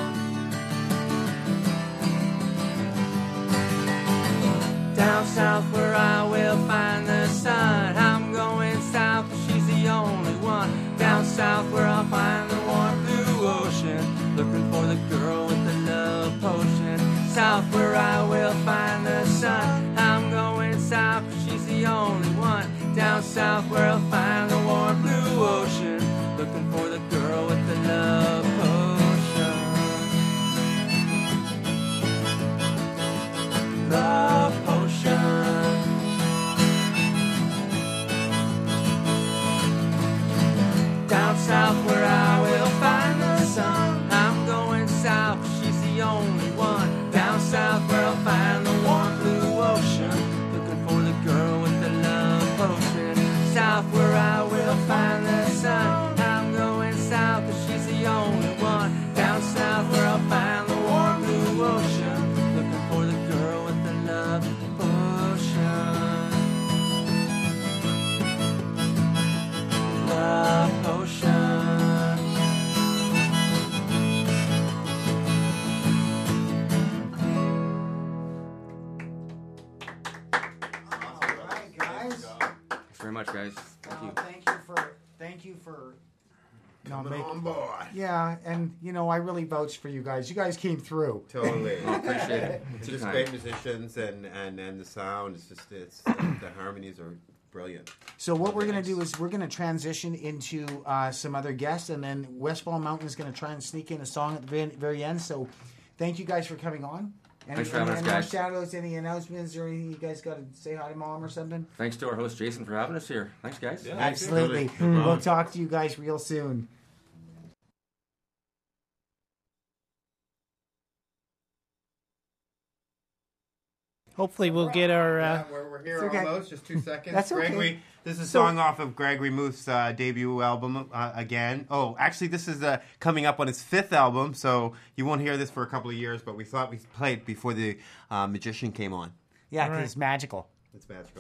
Down south where I will find the sun, I'm going south 'cause she's the only one. Down south where I'll find the warm blue ocean, looking for the girl with the love potion. South where I will find the sun, I'm going south 'cause she's the only one. Down south where I'll find the warm blue ocean, looking for the girl with the love potion. Love potion. Down south where I will find the sun, I'm going south 'cause she's the only one. Down south where I'll find the warm blue ocean, looking for the girl with the love potion. South where I will find the sun, I'm going south 'cause she's the only one. Down south where I'll find the warm blue ocean, looking for the girl with the love potion. Love potion. All right, guys. Thanks very much, guys. Thank you. Uh, thank you for thank you for you know, Coming make- on board. Yeah, and you know I really vouch for you guys. You guys came through. Totally. Oh, appreciate it. It's Too just kind. great musicians, and, and, and the sound is just it's the harmonies are brilliant. So what we're going to do is we're going to transition into uh, some other guests, and then Westfall Mountain is going to try and sneak in a song at the very, very end. So thank you guys for coming on. Any, Thanks for having any, us, any more guys. shout-outs, any announcements, or anything you guys got to say hi to Mom or something? Thanks to our host Jason for having us here. Thanks, guys. Yeah. Absolutely. Totally. No We'll problem. talk to you guys real soon. Hopefully, we'll get our. Uh, Yeah, we're, we're here It's okay. almost. Just two seconds. That's okay. Gregory, this is a So- song off of Gregory Muth's uh, debut album uh, again. Oh, actually, this is uh, coming up on his fifth album, so you won't hear this for a couple of years. But we thought we played before the uh, Magician came on. Yeah, All 'cause right. it's magical. It's magical.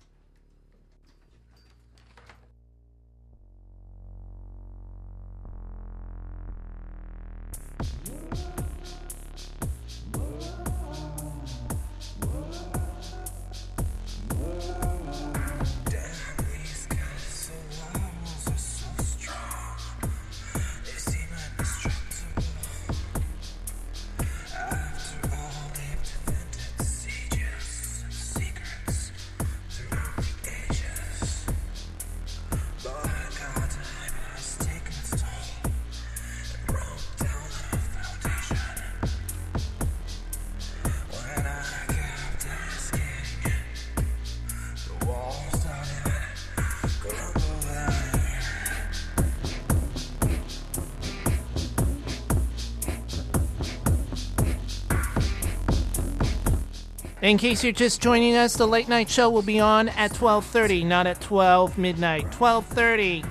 In case you're just joining us, the late night show will be on at twelve thirty, not at twelve midnight. twelve thirty.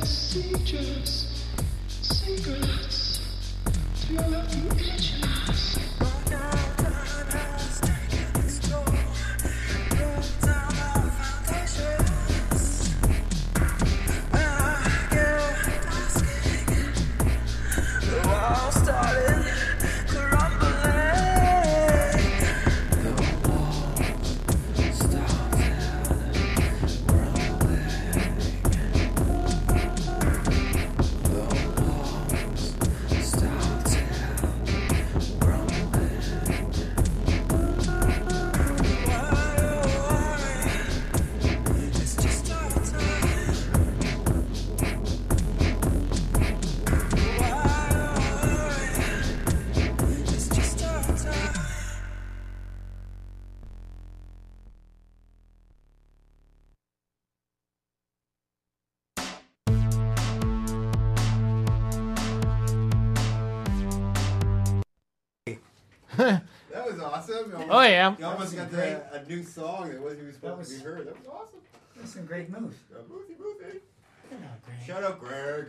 Procedures, secrets, feel like you itching us. That was awesome. You almost, Oh, yeah. You almost got the, a new song that wasn't even supposed was- to be heard. That was awesome. That's some great moves. Movie, movie. Shut up, Greg.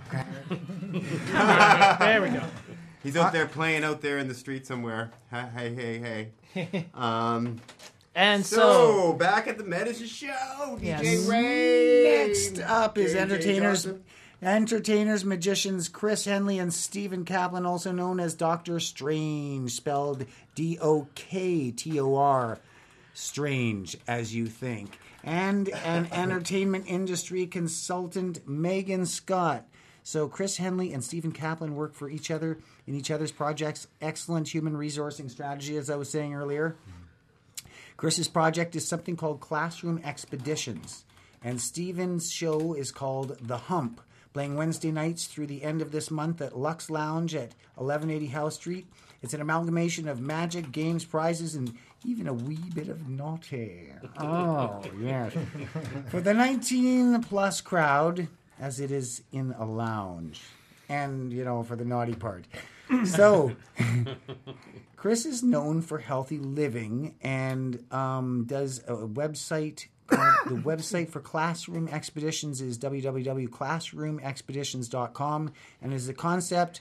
There we go. He's out there playing out there in the street somewhere. Hey, hey, hey. Um, And so, so- back at the Medicine Show, D J Yes. Ray. Next up is J J entertainers, Johnson. entertainers, magicians Chris Henley and Stephen Kaplan, also known as Doctor Strange, spelled D O K T O R, strange as you think, and an entertainment industry consultant, Megan Scott. So Chris Henley and Stephen Kaplan work for each other in each other's projects. Excellent human resourcing strategy, as I was saying earlier. Chris's project is something called Classroom Expeditions, and Stephen's show is called The Hump, playing Wednesday nights through the end of this month at Lux Lounge at eleven eighty Howe Street. It's an amalgamation of magic, games, prizes, and even a wee bit of naughty. Oh, yes. For the nineteen-plus crowd, as it is in a lounge. And, you know, for the naughty part. So, Chris is known for healthy living and um, does a website. Uh, the website for Classroom Expeditions is w w w dot classroom expeditions dot com, and is a concept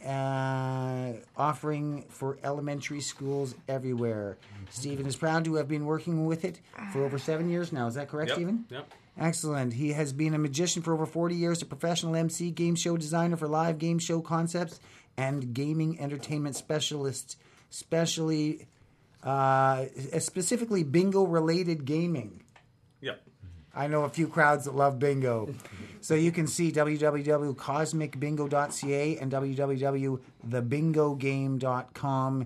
uh, offering for elementary schools everywhere. Stephen is proud to have been working with it for over seven years now. Is that correct, Yep, Stephen? yep. Excellent. He has been a magician for over forty years, a professional M C, game show designer for live game show concepts, and gaming entertainment specialist, specially, uh, specifically bingo-related gaming. Yep. I know a few crowds that love bingo. So you can see w w w dot cosmic bingo dot c a and w w w dot the bingo game dot com.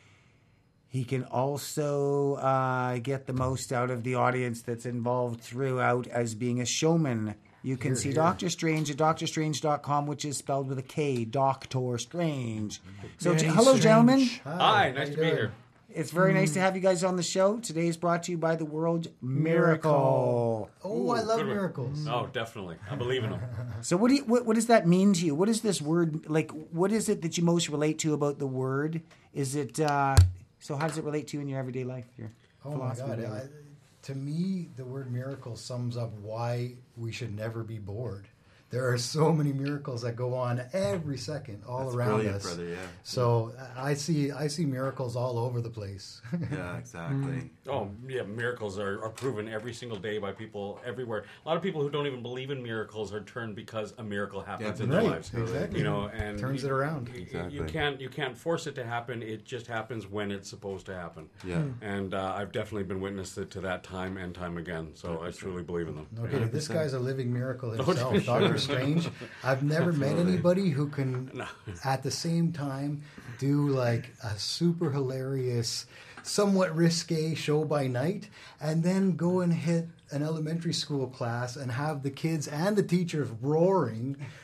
He can also uh, get the most out of the audience that's involved throughout as being a showman. You can Here, see here. Doctor Strange at doctor strange dot com, which is spelled with a K, Doctor Strange. So, Very hello, strange. gentlemen. Hi, nice to be here. It's very nice to have you guys on the show. Today is brought to you by the World Miracle. Oh, I love Good one. miracles. Oh, definitely. I believe in them. So what do you, what, what does that mean to you? What is this word, like, what is it that you most relate to about the word? Is it, uh, so how does it relate to you in your everyday life? Your Oh my philosophy, God. whatever? I, to me, the word miracle sums up why we should never be bored. There are so many miracles that go on every second, all That's around brilliant, us. brother, yeah. So I see, I see miracles all over the place. Yeah, exactly. Oh, yeah, miracles are, are proven every single day by people everywhere. A lot of people who don't even believe in miracles are turned because a miracle happens Yeah, in right, their lives. exactly. You know, and Turns you, it around. You, Exactly. you can't you can't force it to happen. It just happens when it's supposed to happen. Yeah. And uh, I've definitely been witness to, to that time and time again. So I truly believe in them. Okay, this guy's a living miracle Oh, himself. sure. Doctor Strange. I've never met Absolutely. anybody who can, at the same time, do like a super hilarious, somewhat risque show by night, and then go and hit an elementary school class and have the kids and the teachers roaring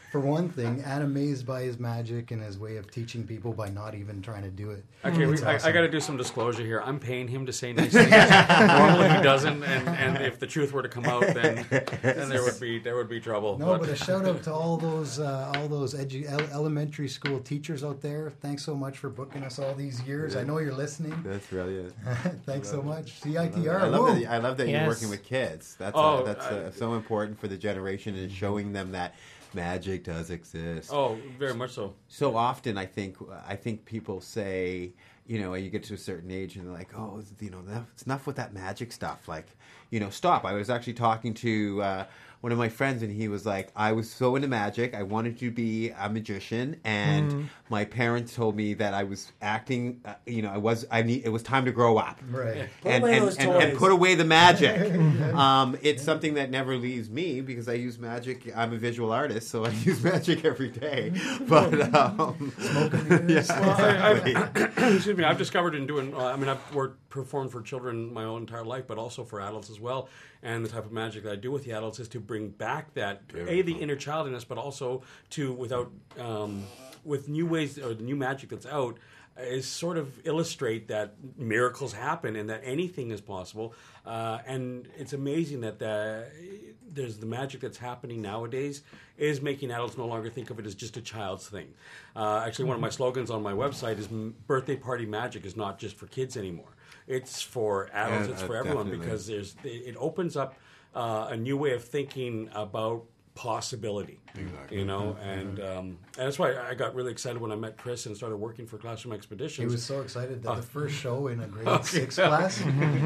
for one thing, and amazed by his magic and his way of teaching people by not even trying to do it. Okay, we, It's I, awesome. I got to do some disclosure here. I'm paying him to say nice things. Normally he doesn't, and, and if the truth were to come out, then then there would be there would be trouble. No, but a shout out to all those uh, all those edu- ele- elementary school teachers out there. Thanks so much for booking us all these years. I know you're listening. That's brilliant. Thanks so much. C I I T R. love, I love woo. that, I love that Yes. you're working with kids. That's Oh, uh, that's uh, so important for the generation and showing them that magic does exist. Oh, very much so. So often, I think I think people say, you know, you get to a certain age and they're like, oh, you know, enough, it's enough with that magic stuff. Like, you know, stop. I was actually talking to uh, one of my friends, and he was like, I was so into magic. I wanted to be a magician, and Mm. my parents told me that I was acting. Uh, you know, I was. I need. It was time to grow up. Right. Put And, away and, those and, and toys. put away the magic. um, it's something that never leaves me because I use magic. I'm a visual artist, so I use magic every day. But um, yeah, Well, I, exactly. I've, excuse me. I've discovered in doing. Uh, I mean, I've worked performed for children my own entire life, but also for adults as well. And the type of magic that I do with the adults is to bring back that a the inner child in us, but also to without um, with new ways or the new magic that's out. Is sort of illustrate that miracles happen and that anything is possible. Uh, and it's amazing that the, there's the magic that's happening nowadays is making adults no longer think of it as just a child's thing. Uh, actually, one of my slogans on my website is "M- birthday party magic is not just for kids anymore. It's for adults, Yeah, it's uh, for everyone definitely. because there's it opens up uh, a new way of thinking about possibility, Exactly. you know, and, um, and that's why I got really excited when I met Chris and started working for Classroom Expeditions. He was so excited that Uh, the first show in a grade Okay. six class,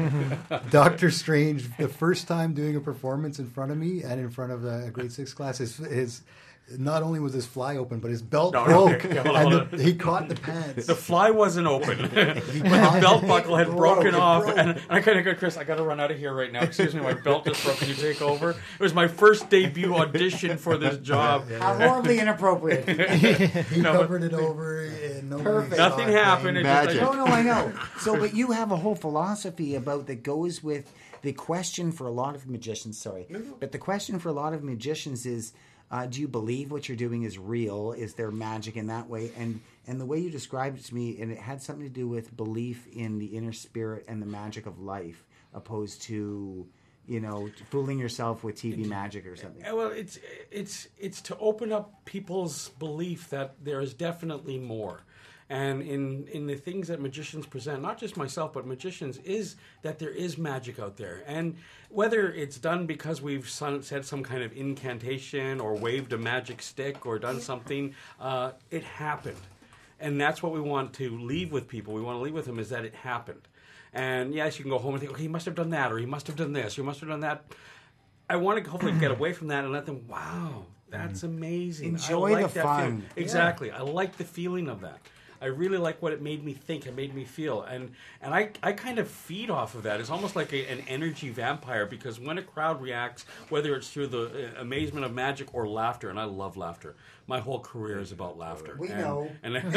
Doctor Strange, the first time doing a performance in front of me and in front of a grade six class, his, his not only was his fly open, but his belt No, no, broke, okay, hold on, and hold the- on. he caught the pants. The fly wasn't open, but the caught- belt buckle had it broken broke, it off, broke. and, and I kind of go, Chris, I got to run out of here right now. Excuse me, my belt just broke. Can you take over? It was my first debut audition for this job. How horribly inappropriate. He No, but- covered it over, and nobody Perfect. saw Nothing a thing. happened. It just, Magic. No, no, I know. So, but you have a whole philosophy about that goes with the question for a lot of magicians. Sorry, but the question for a lot of magicians is: uh, do you believe what you're doing is real? Is there magic in that way? And and the way you described it to me, and it had something to do with belief in the inner spirit and the magic of life, opposed to, you know, fooling yourself with T V magic or something. Uh, Well, it's it's it's to open up people's belief that there is definitely more. And in, in the things that magicians present, not just myself, but magicians, is that there is magic out there. And whether it's done because we've son- said some kind of incantation or waved a magic stick or done something, uh, it happened. And that's what we want to leave with people. We want to leave with them is that it happened. And yes, you can go home and think, okay, he must have done that, or he must have done this, or he must have done that. I want to hopefully get away from that and let them, wow, that's amazing. Enjoy I like the that fun. feeling. Exactly. I like the feeling of that. I really like what it made me think, it made me feel. And and I, I kind of feed off of that. It's almost like a, an energy vampire because when a crowd reacts, whether it's through the uh, amazement of magic or laughter, and I love laughter. My whole career is about laughter. We and, know.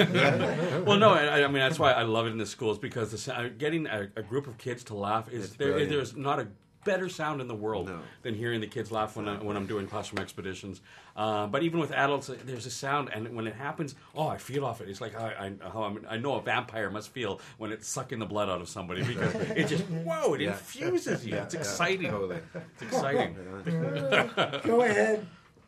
And well, no, I, I mean, that's why I love it in the schools because the, sa- getting a, a group of kids to laugh is, It's there, brilliant. there's not a better sound in the world No. than hearing the kids laugh when, I, when I'm doing Classroom Expeditions. Uh, but even with adults, there's a sound, and when it happens, oh, I feel off it. It's like how I, I, how I'm, I know a vampire must feel when it's sucking the blood out of somebody because it just, whoa, it Yeah. infuses you. Yeah, It's yeah, exciting. totally. It's exciting. Go ahead.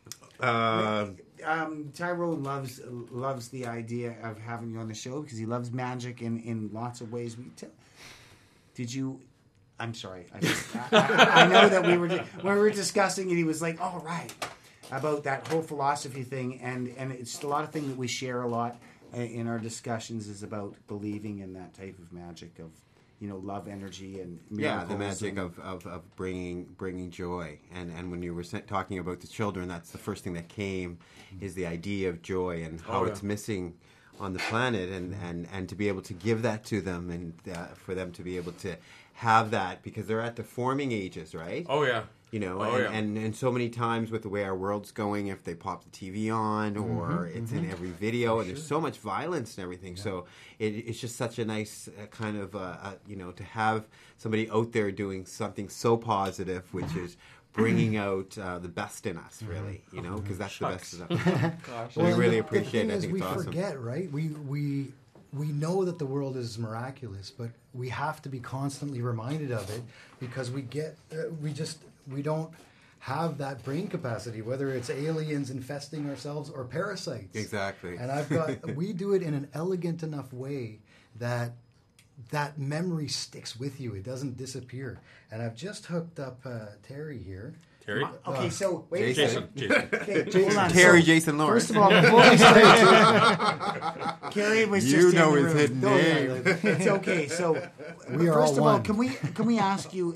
Um, Um, Tyrone loves loves the idea of having you on the show because he loves magic in, in lots of ways. We t- did you? I'm sorry. I, just, I, I, I know that we were when we were discussing it. He was like, "All right," about that whole philosophy thing, and and it's a lot of thing that we share a lot in our discussions is about believing in that type of magic of, you know, love, energy, and yeah, the miracles magic and- of, of, of bringing bringing joy, and and when you were sa- talking about the children, that's the first thing that came, is the idea of joy and how Oh, yeah. it's missing on the planet, and, and, and to be able to give that to them, and uh, for them to be able to have that because they're at the forming ages, right? Oh, yeah. You know, Oh, and, yeah. and, and so many times with the way our world's going, if they pop the T V on or Mhm, it's mhm. in every video, For and there's sure. so much violence and everything. So it, it's just such a nice uh, kind of, uh, uh, you know, to have somebody out there doing something so positive, which is bringing out uh, the best in us, really, you know, because that's Shucks. the best of us. So we really appreciate the thing it. I is, think we it's awesome. forget, right? We we we know that the world is miraculous, but we have to be constantly reminded of it because we get uh, we just we don't have that brain capacity, whether it's aliens infesting ourselves or parasites. Exactly. And I've got we do it in an elegant enough way that that memory sticks with you. It doesn't disappear. And I've just hooked up uh, Terry here. Terry? Okay, so wait Jason. a Jason. second. Okay, Jason. hold on. Terry So, Jason Lawrence. First of all, before we start, Carrie was You just know in the his room. hidden Oh, yeah, name. it's okay. So, We are first all of all, one. can we can we ask you,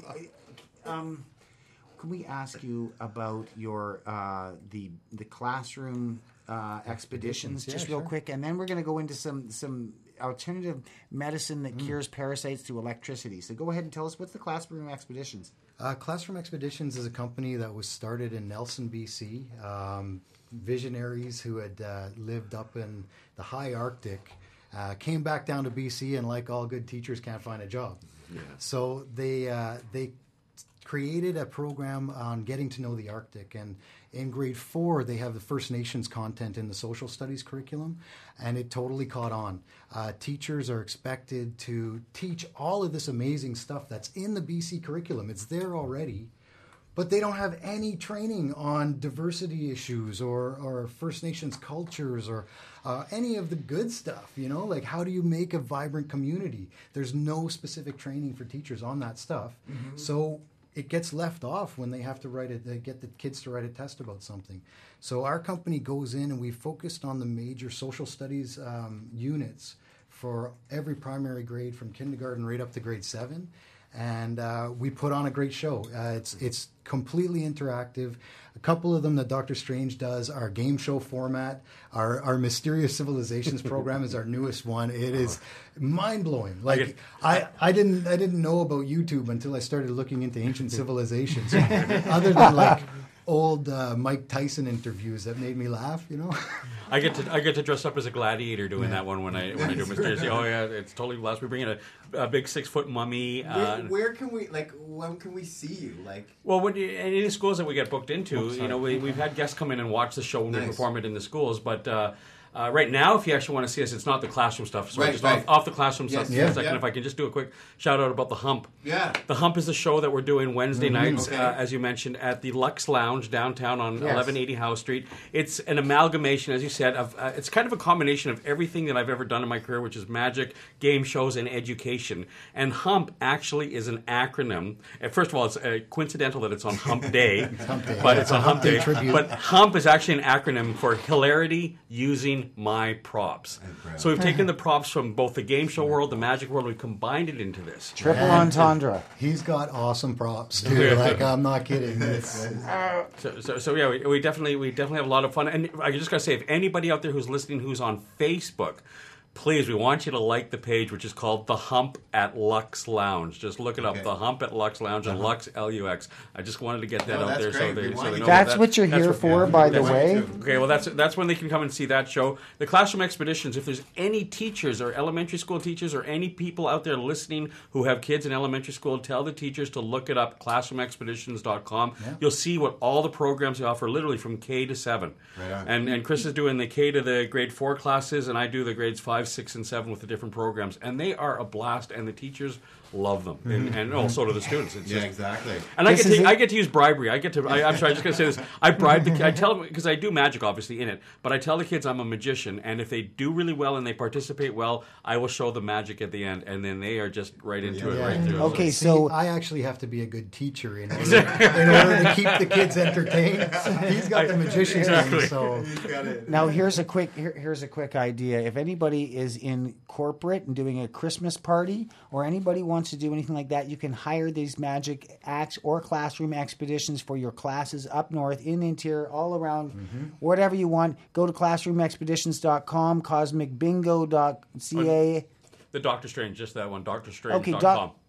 um, can we ask you about your uh, the the classroom uh, expeditions, Yeah, just real sure. quick, and then we're going to go into some some alternative medicine that Mm. cures parasites through electricity. So go ahead and tell us, what's the classroom expeditions? Uh, Classroom Expeditions is a company that was started in Nelson, B C. Um, visionaries who had uh, lived up in the high Arctic uh, came back down to B C, and like all good teachers, can't find a job. Yeah. So they uh, they created a program on getting to know the Arctic, and in grade four they have the First Nations content in the social studies curriculum, and it totally caught on. Uh, teachers are expected to teach all of this amazing stuff that's in the B C curriculum. It's there already, but they don't have any training on diversity issues or, or First Nations cultures or uh, any of the good stuff, you know, like how do you make a vibrant community? There's no specific training for teachers on that stuff. Mm-hmm. So it gets left off when they have to write it, they get the kids to write a test about something. So our company goes in and we focused on the major social studies um, units for every primary grade from kindergarten right up to grade seven. And uh, we put on a great show. Uh, it's it's completely interactive. A couple of them that Doctor Strange does are game show format. Our our Mysterious Civilizations program is our newest one. It is mind blowing. Like I, I didn't I didn't know about YouTube until I started looking into ancient civilizations. Other than like old uh, Mike Tyson interviews that made me laugh, you know. I get to I get to dress up as a gladiator doing that one when I when I do Mysterious. Oh yeah, it's totally blast. We bring in a, a big six foot mummy. Where, Uh, where can we, like, when can we see you? Like, Well, when you, any of the schools that we get booked into, Oh, sorry. you know, we, we've had guests come in and watch the show when we Nice. perform it in the schools. But uh, uh, right now, if you actually want to see us, it's not the classroom stuff. So Right, just right. off, off the classroom Yes, stuff for yeah, a second, yeah. if I can just do a quick shout out about The Hump. Yeah. The Hump is the show that we're doing Wednesday Mhm. nights, Okay. uh, as you mentioned, at the Lux Lounge downtown on Yes. eleven eighty Howe Street. It's an amalgamation, as you said, of uh, it's kind of a combination of everything that I've ever done in my career, which is magic, game shows, and education. And Hump actually is an acronym. Uh, First of all, it's uh, coincidental that it's on Hump Day, Hump Day. but Yeah, it's a Hump Day. tribute. But Hump is actually an acronym for hilarity using my props. So we've taken the props from both the game show world, the magic world, we've combined it into this. Triple And entendre. He's got awesome props too. Like I'm not kidding. It's, So, so, so yeah, we, we definitely we definitely have a lot of fun. And I just gotta say, if anybody out there who's listening who's on Facebook, please, we want you to like the page, which is called The Hump at Lux Lounge. Just look it up, Okay. The Hump at Lux Lounge, and Lux L U X. I just wanted to get that No, out that's there so great. they, We so want they you know to- That's that, what you're that's here what- for, by the that's- way. Okay, well, that's that's when they can come and see that show. The Classroom Expeditions, if there's any teachers or elementary school teachers or any people out there listening who have kids in elementary school, tell the teachers to look it up, classroom expeditions dot com. Yeah. You'll see what all the programs they offer, literally from K to seven. Right on. And, and Chris is doing the K to the grade four classes, and I do the grades five, six, and seven with the different programs. And they are a blast, and the teachers love them. And, and oh, so do the students. It's Yeah, just- exactly. and I This get is to it. I get to use bribery. I get to. I, I'm sorry. I'm just gonna say this. I bribe the. ki- I tell them because I do magic, obviously, in it. But I tell the kids I'm a magician, and if they do really well and they participate well, I will show the magic at the end, and then they are just right into it, Yeah. right through. Okay, See, so I actually have to be a good teacher in order, in order to keep the kids entertained. He's got the magician Exactly. thing, so He's got it. now here's a quick here, here's a quick idea. If anybody is in corporate and doing a Christmas party, or anybody wants to do anything like that, you can hire these magic acts or classroom expeditions for your classes up north, in interior, all around, whatever you want. Go to classroom expeditions dot com, cosmic bingo dot c a. The Doctor Strange, just that one, doctor strange Okay, dot doc, com.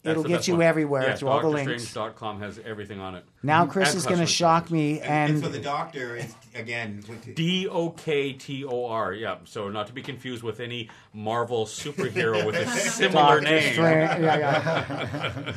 That's it'll the get best you one. everywhere Yes, through all the Doctor links. Strange dot com has everything on it. Now Chris And is going to customer shock service. me, And, and, and so the doctor is again. D O K T O R. Yeah. So not to be confused with any Marvel superhero with a similar Doctor name. Strange, yeah, yeah.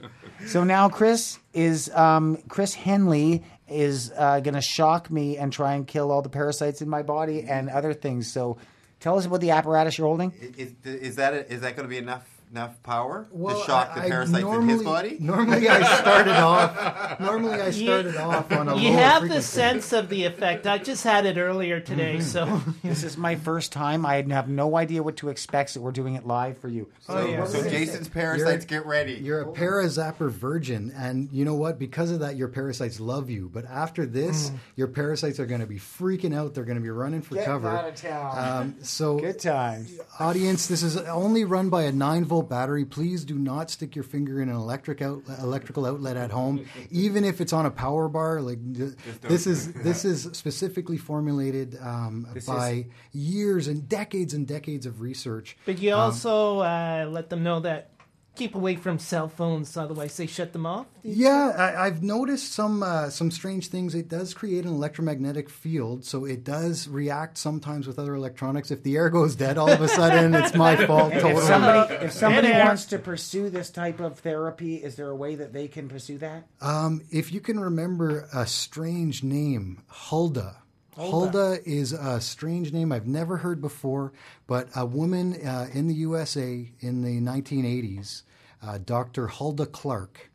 So now Chris is um, Chris Henley is uh, going to shock me and try and kill all the parasites in my body and other things. So tell us about the apparatus you're holding. Is, is that a, is that going to be enough enough power Well, to shock I- the I parasites in normally- his body? Normally, I started off. Normally, I started off on a You lower have frequency. the sense of the effect. I just had it earlier today, so This is my first time. I have no idea what to expect, so we're doing it live for you. So, Oh, yeah. so Jason's parasites, get ready. You're a parazapper virgin, and you know what? Because of that, your parasites love you. But after this, Mm. your parasites are going to be freaking out. They're going to be running for Get cover. out of town. Um, so, Good times. audience, this is only run by a nine volt battery. Please do not stick your finger in an electric out, electrical outlet at home, even if it's on a power bar. Like th- this is this is specifically formulated um, This by years and decades and decades of research. But you Um, also uh, let them know that keep away from cell phones, otherwise they shut them off. Yeah, I, I've noticed some uh, some strange things. It does create an electromagnetic field, so it does react sometimes with other electronics. If the air goes dead, all of a sudden it's my fault. If Totally. somebody, if somebody Dead air. wants to pursue this type of therapy, is there a way that they can pursue that? Um, if you can remember a strange name, Hulda. Hulda. Hulda is a strange name I've never heard before, but a woman uh, in the U S A in the nineteen eighties, uh, Doctor Hulda Clark.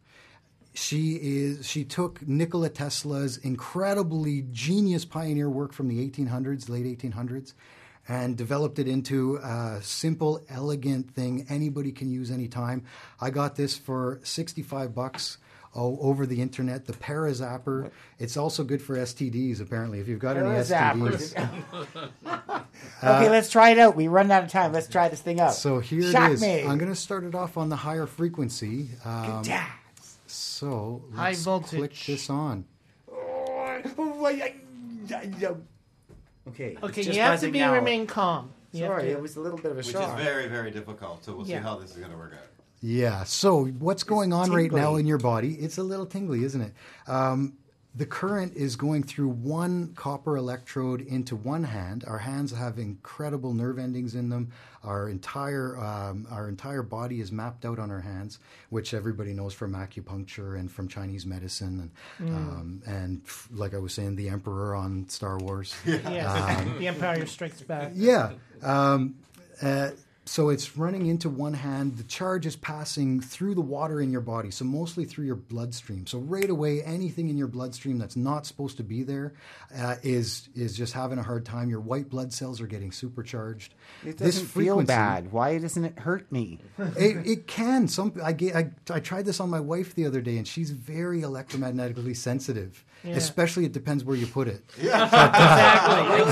She is. She took Nikola Tesla's incredibly genius pioneer work from the eighteen hundreds, late eighteen hundreds, and developed it into a simple, elegant thing anybody can use anytime. I got this for sixty-five bucks. Oh, over the internet, the Parazapper. It's also good for S T Ds, apparently, if you've got any S T Ds. Okay, let's try it out. We run out of time. Let's try this thing out. So here Shock it is. me. I'm going to start it off on the higher frequency. Um, Good so High let's voltage. click this on. Okay. Okay, it's you just have to buzzing be now. remain calm. You have Sorry, to- it was a little bit of a Which shock. is very, very difficult. So we'll Yeah. see how this is going to work out. Yeah. So what's going on right tingly. now in your body? It's a little tingly, isn't it? Um, the current is going through one copper electrode into one hand. Our hands have incredible nerve endings in them. Our entire um, our entire body is mapped out on our hands, which everybody knows from acupuncture and from Chinese medicine, and um, and f- like I was saying, the Emperor on Star Wars. Yes, the Empire Strikes Back. Yeah. Um, uh, so it's running into one hand. The charge is passing through the water in your body, so mostly through your bloodstream. So right away, anything in your bloodstream that's not supposed to be there uh, is is just having a hard time. Your white blood cells are getting supercharged. It This doesn't feel frequency- bad. Why doesn't it hurt me? it, it can. Some I, ga- I I tried this on my wife the other day, and she's very electromagnetically sensitive. Yeah. Especially, it depends where you put it. Exactly,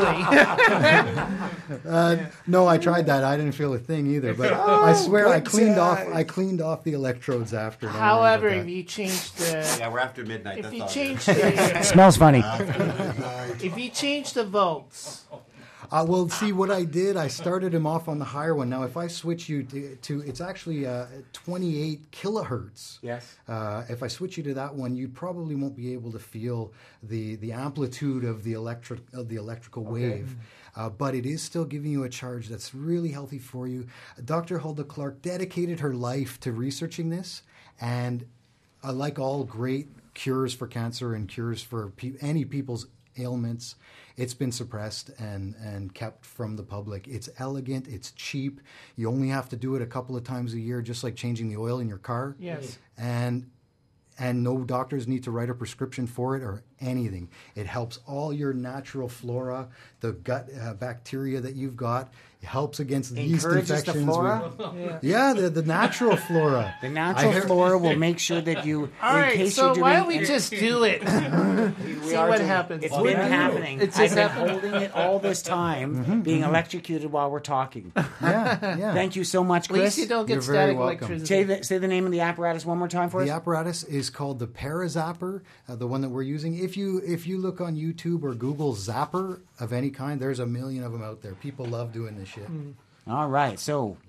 exactly. Uh, no, I tried that. I didn't feel a thing either. But I swear, I good cleaned off. times. I cleaned off the electrodes after. Don't worry However, about if that. you change the Yeah, we're after midnight. if That's you all change good. the Smells funny. if you change the volts, Uh, well, see what I did. I started him off on the higher one. Now, if I switch you to, to it's actually uh, twenty-eight kilohertz. Yes. Uh, if I switch you to that one, you probably won't be able to feel the the amplitude of the electric of the electrical wave. Uh, but it is still giving you a charge that's really healthy for you. Doctor Hulda Clark dedicated her life to researching this, and uh, like all great cures for cancer and cures for pe- any people's ailments, it's been suppressed and, and kept from the public. It's elegant, it's cheap. You only have to do it a couple of times a year, just like changing the oil in your car. yes. And and no doctors need to write a prescription for it or anything. It helps all your natural flora, the gut uh, bacteria that you've got. It helps against yeast Encourages the infections. flora? with- yeah, the, the natural flora. The natural I heard- flora will make sure that you, All in right, case so you're doing... why don't we just do it? we See are what doing- happens. It's Oh, been yeah. happening. It's I've just been happened. holding it all this time, being electrocuted while we're talking. Yeah, yeah. Thank you so much, At least Chris. you don't get You're very static welcome. electricity. Say the, say the name of the apparatus one more time for The us. apparatus is called the Parazapper, uh, the one that we're using. If you if you look on YouTube or Google Zapper of any kind, there's a million of them out there. People love doing this shit. All right, so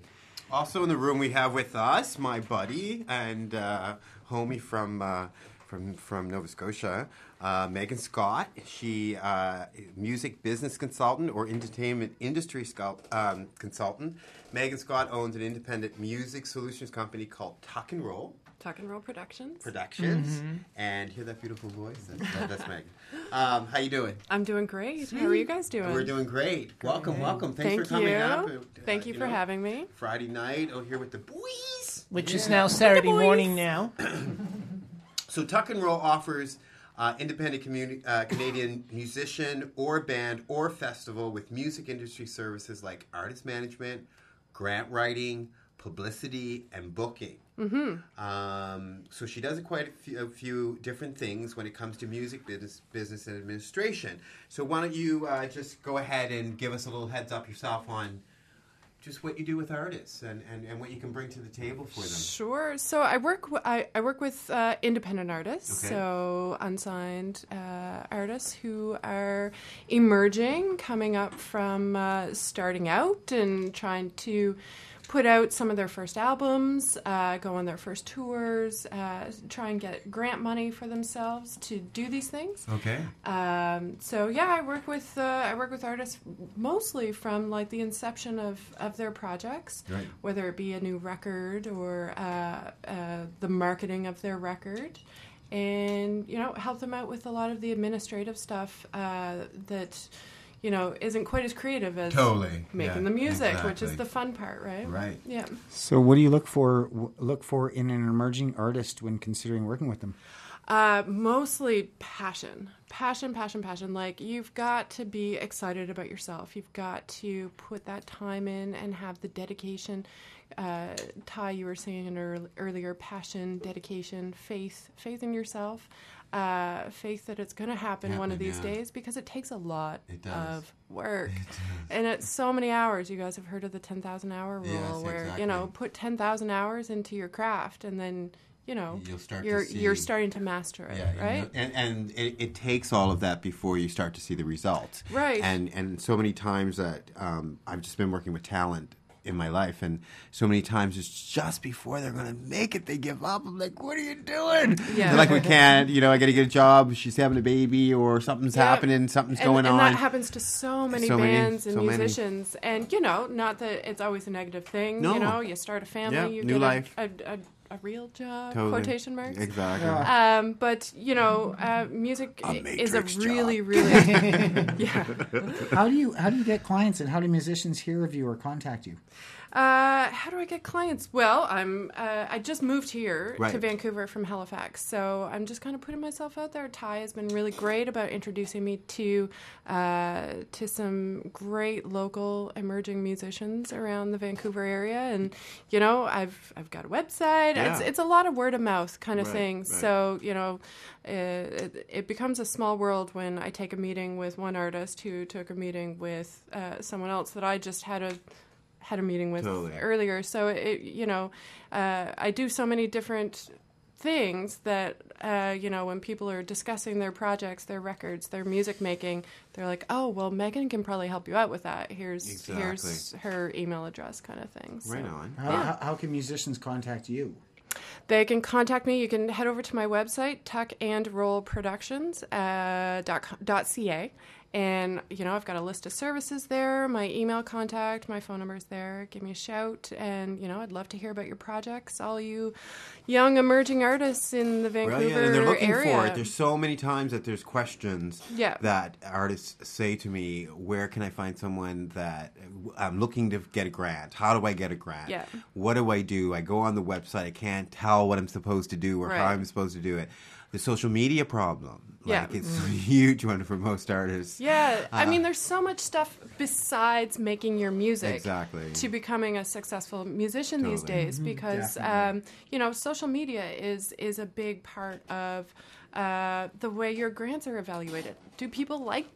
Also in the room we have with us my buddy and uh, homie from uh, from from Nova Scotia, uh, Megan Scott. She uh, music business consultant or entertainment industry scal- um, consultant. Megan Scott owns an independent music solutions company called Tuck and Roll. Tuck and Roll Productions. Productions. Mm-hmm. And hear that beautiful voice? That's, that, that's Megan. Um, how you doing? I'm doing great. How are you guys doing? We're doing great. Welcome, Great. welcome. Thanks Thank for coming you. up. Thank you for having me. Friday night, oh, here with the boys. Which is Yeah. now Saturday morning now. So Tuck and Roll offers uh, independent communi- uh, Canadian musician or band or festival with music industry services like artist management, grant writing, publicity, and booking. Mm-hmm. Um, so she does quite a few, a few different things when it comes to music business, business and administration. So why don't you uh, just go ahead and give us a little heads up yourself on just what you do with artists and, and, and what you can bring to the table for them. Sure. So I work. W- I, I work with uh, independent artists, Okay. so unsigned uh, artists who are emerging, coming up from uh, starting out and trying to put out some of their first albums, uh, go on their first tours, uh, try and get grant money for themselves to do these things. Okay. Um, so yeah, I work with uh, I work with artists mostly from like the inception of, of their projects, Right. whether it be a new record or uh, uh, the marketing of their record, and you know help them out with a lot of the administrative stuff uh, that you know isn't quite as creative as Totally. making Yeah, the music, which is exactly. the fun part, right? Right. Yeah. So, what do you look for w- look for in an emerging artist when considering working with them? Uh, mostly passion. Passion, passion, passion. Like, you've got to be excited about yourself. You've got to put that time in and have the dedication. Uh, Ty, you were saying earl- earlier, passion, dedication, faith, faith in yourself, uh, faith that it's going to happen one of Happen, these yeah. days because it takes a lot It does. of work. It does. And it's so many hours. You guys have heard of the ten thousand hour rule Yes, where, exactly. you know, put ten thousand hours into your craft and then, you know, You'll start to you're, you're see- starting to master it, Yeah, right? And, and it, it takes all of that before you start to see the results. Right. And and so many times that um, I've just been working with talent in my life, and so many times it's just before they're going to make it, they give up. I'm like, what are you doing? Yeah. They're like, we can't, you know, I got to get a job. She's having a baby, or something's Yeah. happening, something's and, going and on. that happens to so many So many, bands and so many. musicians. And, you know, not that it's always a negative thing. No. You know, you start a family, Yeah, you new get life. A, a, a, a real job, Totally. quotation marks. Exactly. Um, but, you know, uh, music A is a matrix really, job. really... yeah. How do you how do you get clients, and how do musicians hear of you or contact you? Uh, how do I get clients? Well, I'm. Uh, I just moved here Right. to Vancouver from Halifax, so I'm just kind of putting myself out there. Ty has been really great about introducing me to uh, to some great local emerging musicians around the Vancouver area, and you know, I've I've got a website. Yeah. It's it's a lot of word of mouth kind of Right, thing. right. So you know, uh, it, it becomes a small world when I take a meeting with one artist who took a meeting with uh, someone else that I just had a had a meeting with Totally. earlier. So it, you know, uh, I do so many different things that uh, you know, when people are discussing their projects, their records, their music making, they're like, oh, well, Megan can probably help you out with that. Here's Exactly. here's her email address, kind of thing. So, Right on. How, yeah. how, how can musicians contact you? They can contact me. You can head over to my website, tuck and roll productions uh, dot, co- dot ca. And, you know, I've got a list of services there, my email contact, my phone number is there. Give me a shout. And, you know, I'd love to hear about your projects, all you young emerging artists in the Vancouver Brilliant. And they're looking area. for it. There's so many times that there's questions Yeah. that artists say to me, where can I find someone that I'm looking to get a grant? How do I get a grant? Yeah. What do I do? I go on the website. I can't tell what I'm supposed to do or how Right. I'm supposed to do it. The social media problem. Yeah. Like, it's Mhm. a huge one for most artists. Yeah, I Uh, mean, there's so much stuff besides making your music Exactly. to becoming a successful musician these Totally. days, Mhm. because Definitely. um, you know, social media is is a big part of uh, the way your grants are evaluated. Do people like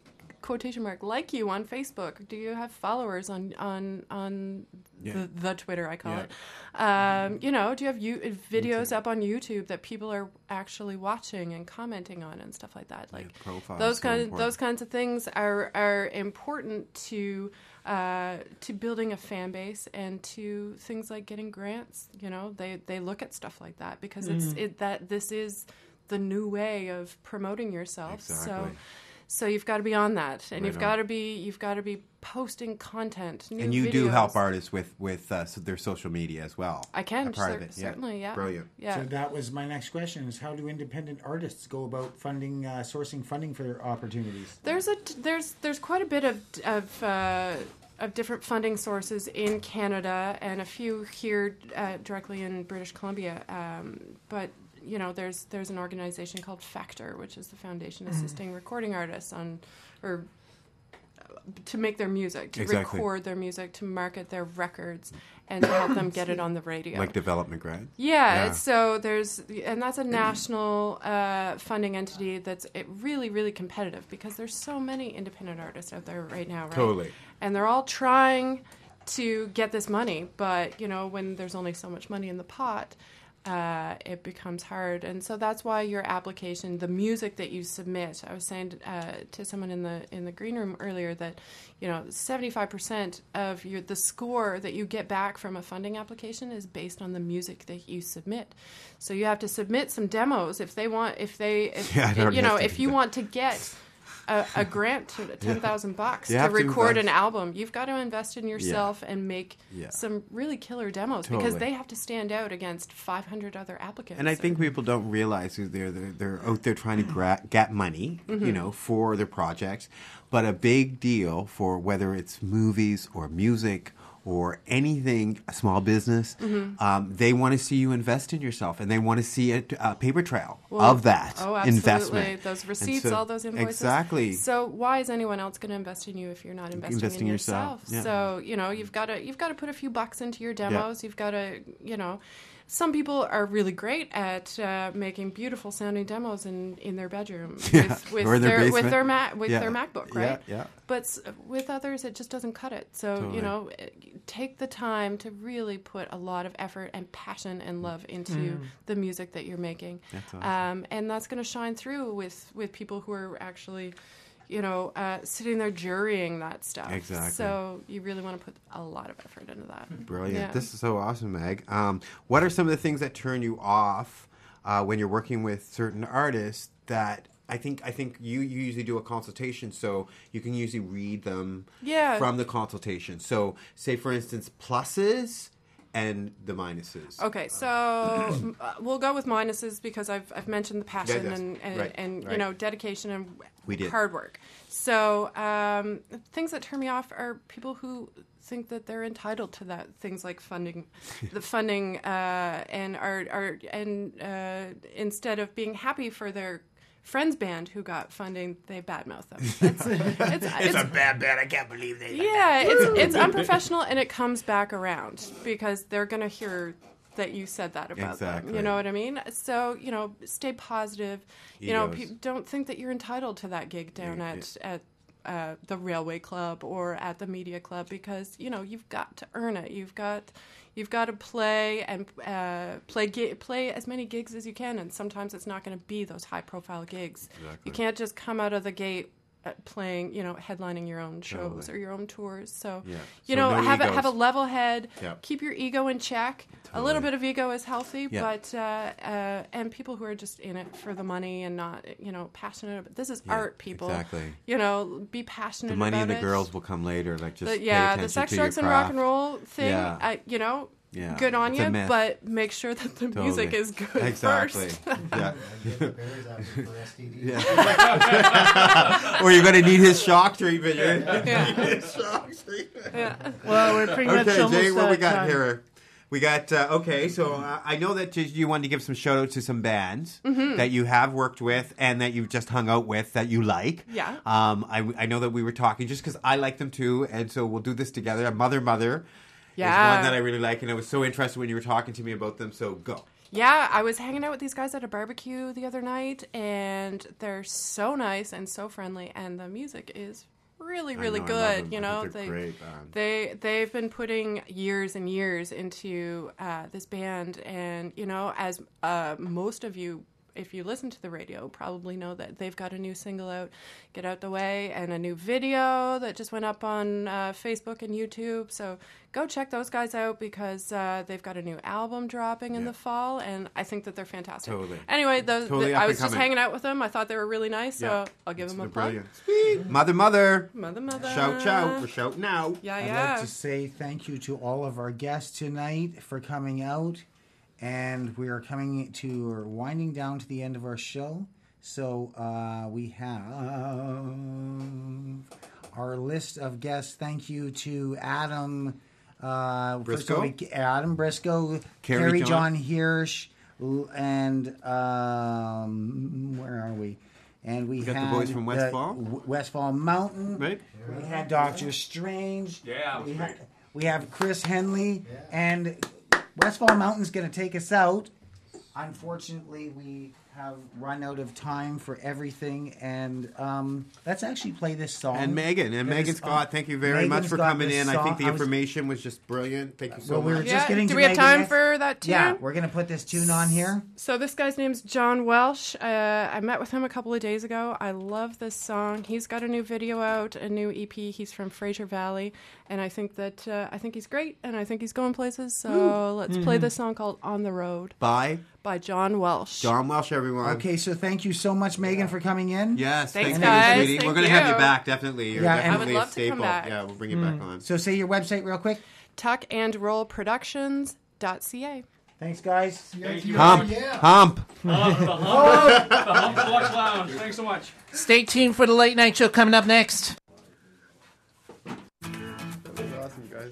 quotation mark like you on Facebook? Do you have followers on on on Yeah. the, the Twitter? I call Yeah. it. Um, you know, do you have you, videos up on YouTube that people are actually watching and commenting on and stuff like that? Like profiles, those so kind important. those kinds of things are are important to uh, to building a fan base and to things like getting grants. You know, they they look at stuff like that because it's Mhm. it that this is the new way of promoting yourself. So. Exactly. So you've got to be on that, and Right you've on. got to be you've got to be posting content. New And you do help videos. artists with with uh, so their social media as well. I can, A part cer- of it. certainly, yeah. Brilliant. Yeah. So that was my next question: is how do independent artists go about funding, uh, sourcing funding for their opportunities? There's a there's there's quite a bit of of uh, of different funding sources in Canada and a few here uh, directly in British Columbia. Um, but you know, there's there's an organization called Factor, which is the foundation assisting recording artists on or to make their music, to Exactly. record their music, to market their records, and to help them get it on the radio. Like development grant. Yeah, it's- so there's, and that's a national uh, funding entity that's it really, really competitive because there's so many independent artists out there right now, right? Totally. And they're all trying to get this money, but, you know, when there's only so much money in the pot, uh, it becomes hard. And so that's why your application, the music that you submit, I was saying uh, to someone in the in the green room earlier that, you know, seventy-five percent of your the score that you get back from a funding application is based on the music that you submit. So you have to submit some demos if they want, if they, if, Yeah, I already you know, have to if do you that. want to get a, a grant to ten thousand bucks You to have to record an invest. album, you've got to invest in yourself and make Yeah. some really killer demos because Totally. they have to stand out against five hundred other applicants. And I think people don't realize that they're they're, they're out there trying to gra- get money, you Mhm. know, for their projects. But a big deal for whether it's movies or music or anything, a small business, Mhm. um, they want to see you invest in yourself, and they want to see a, a paper trail Well, of that oh, absolutely. investment. Those And receipts, so- all those invoices. Exactly. So why is anyone else going to invest in you if you're not investing, Investing in yourself, yourself? yeah. So you know you've got to you've got to put a few bucks into your demos. You've got to you know. Some people are really great at uh, making beautiful sounding demos in, in their bedroom Yeah. with, with Or in their their with basement. their Mac with Yeah. their MacBook, Yeah, right? yeah. But s- with others, it just doesn't cut it. So Totally. you know, take the time to really put a lot of effort and passion and love into Mm. the music that you're making. That's awesome. Um, and that's going to shine through with, with people who are actually, you know, uh, sitting there jurying that stuff. Exactly. So you really want to put a lot of effort into that. Brilliant. Yeah. This is so awesome, Meg. Um, what are some of the things that turn you off uh, when you're working with certain artists that I think I think you, you usually do a consultation, so you can usually read them Yeah. from the consultation. So say, for instance, pluses and the minuses. Okay, so uh, we'll go with minuses because I've I've mentioned the passion yes. and and, Right, and you right. know dedication and We did. hard work. So um, things that turn me off are people who think that they're entitled to that. Things like funding, the funding, uh, and are are and uh, instead of being happy for their friend's band who got funding, they badmouth them. It's, it's, It's a bad band. I can't believe they. yeah, it's it's unprofessional, and it comes back around because they're gonna hear that you said that about them. Exactly. You know what I mean? So you know, stay positive. You know, Egos. pe- don't think that you're entitled to that gig down Yeah, at at. Uh, the Railway Club or at the Media Club because you know you've got to earn it. You've got you've got to play and uh, play gi- play as many gigs as you can, and sometimes it's not going to be those high profile gigs. Exactly. You can't just come out of the gate uh, playing, you know, headlining your own shows Totally. or your own tours. So Yeah. you So know, no have a egos. have a level head. Yep. Keep your ego in check. A little bit of ego is healthy, Yeah. but uh, uh, and people who are just in it for the money and not, you know, passionate. About, this is Yeah, art, people. exactly. You know, be passionate. The money about and the it. girls will come later. Like just The- pay yeah, attention the sex, to your drugs, and rock craft. and roll thing. Yeah. I, you know, Yeah, good on it's a you, myth. but make sure that the Totally. music is good Exactly. first. Yeah. Get the bears out for S T D. Yeah. Or you're going to need his shock treatment. You're gonna Yeah. need his shock treatment. Yeah. Well, we're pretty much Okay, almost Jay, what out we of got time. here? We got, uh, okay, so uh, I know that you- you wanted to give some shout outs to some bands Mhm. that you have worked with and that you've just hung out with that you like. Yeah. Um, I, I know that we were talking just because I like them too, and so we'll do this together. Mother Mother is Yeah. one that I really like, and I was so interested when you were talking to me about them, so go. Yeah, I was hanging out with these guys at a barbecue the other night, and they're so nice and so friendly, and the music is really, I really know, I love good. them. You I know, think they're they great band. they they've been putting years and years into uh, this band, and you know, as uh, most of you, if you listen to the radio, probably know that they've got a new single out, Get Out the Way, and a new video that just went up on uh, Facebook and YouTube. So go check those guys out because uh, they've got a new album dropping in Yeah. the fall, and I think that they're fantastic. Totally. Anyway, those, Totally the, up I and was just coming. hanging out with them. I thought they were really nice, so Yeah. I'll give them a They're plug. brilliant. Sweet. Mother, mother. Mother, mother. Shout, shout. We're shouting out. Yeah, I'd yeah. like to say thank you to all of our guests tonight for coming out. And we are coming to, or winding down to the end of our show. So uh, we have our list of guests. Thank you to Adam uh, first of all, Briscoe? we- Adam Briscoe, Carrie Carrie John. John Hirsch, l- and um, where are we? And we, We got the had boys from Westfall. W- Westfall Mountain. Right. We had Doctor Strange. Yeah, it was we, great. ha- we have Chris Henley, and Westfall Mountain's going to take us out. Unfortunately, we have run out of time for everything, and um, let's actually play this song. And Megan and That Megan is- Scott, thank you very Megan's much for got coming this in. I song. think the I was- information was just brilliant. Thank you so Well, we much. were Yeah, just getting do to we have Megan time next. for that too? Yeah, we're going to put this tune on here. So this guy's name's John Welsh. Uh, I met with him a couple of days ago. I love this song. He's got a new video out, a new E P. He's from Fraser Valley, and I think that uh, I think he's great, and I think he's going places. So Woo. let's play Mhm. this song called "On the Road" Bye. by John Welsh. John Welsh, everyone. Okay, so thank you so much, Megan, for coming in. Yes, Thanks, thank guys. you, sweetie. Thank We're going to have you you. back, definitely. You're Yeah, and- definitely I would a love to come staple. back. Yeah, we'll bring you Mm. back on. So say your website real quick. tuck and roll productions dot c a. Thanks, guys. Thank you. Hump. Hump. Hump. The hump. The hump Deluxe Lounge. Thanks so much. Stay tuned for the late night show coming up next. That was awesome, guys.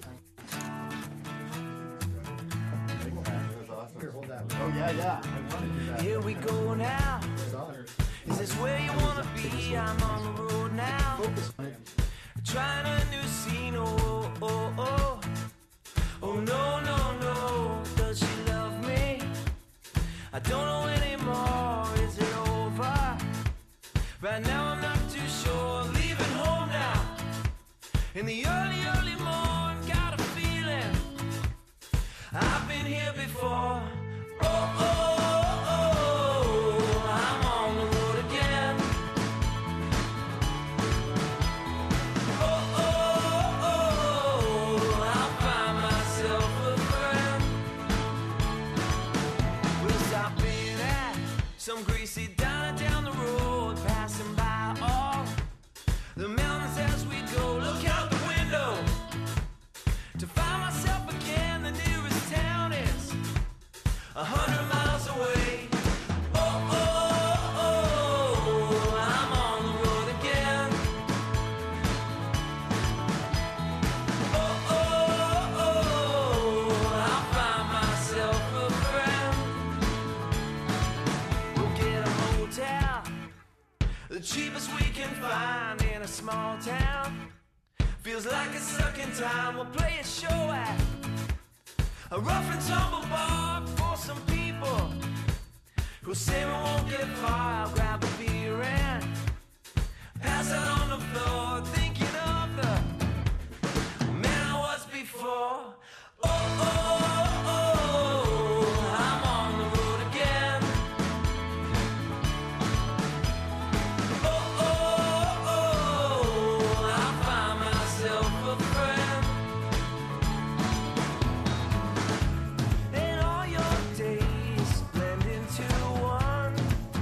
Oh, yeah, yeah. Here we go now. Is this where you wanna be? I'm on the road now. Trying a new scene. Oh, oh, oh, oh. Oh, no, no, no. Does she love me? I don't know anymore. Is it over? Right now I'm not too sure. Leaving home now. In the early, early morn. Got a feeling I've been here before. Oh, oh, oh, I'm on the road again. Oh, oh, oh, I'll find myself a friend. We'll stop in at some greasy diner down the road, passing by all the mountains as we go. Look out the window to find myself again. The nearest town is a hundred miles away. Oh, oh, oh, I'm on the road again. Oh, oh, oh, I'll find myself a friend. We'll get a motel, the cheapest we can find in a small town. Feels like a second time. We'll play a show at a rough and tumble bar for some people who say we won't get far. I'll grab a beer and pass out on the floor, thinking of the man I was before. Oh, oh, oh, I'm on the road again. Oh, oh, oh, I'll find myself a friend. And all your days blend into one.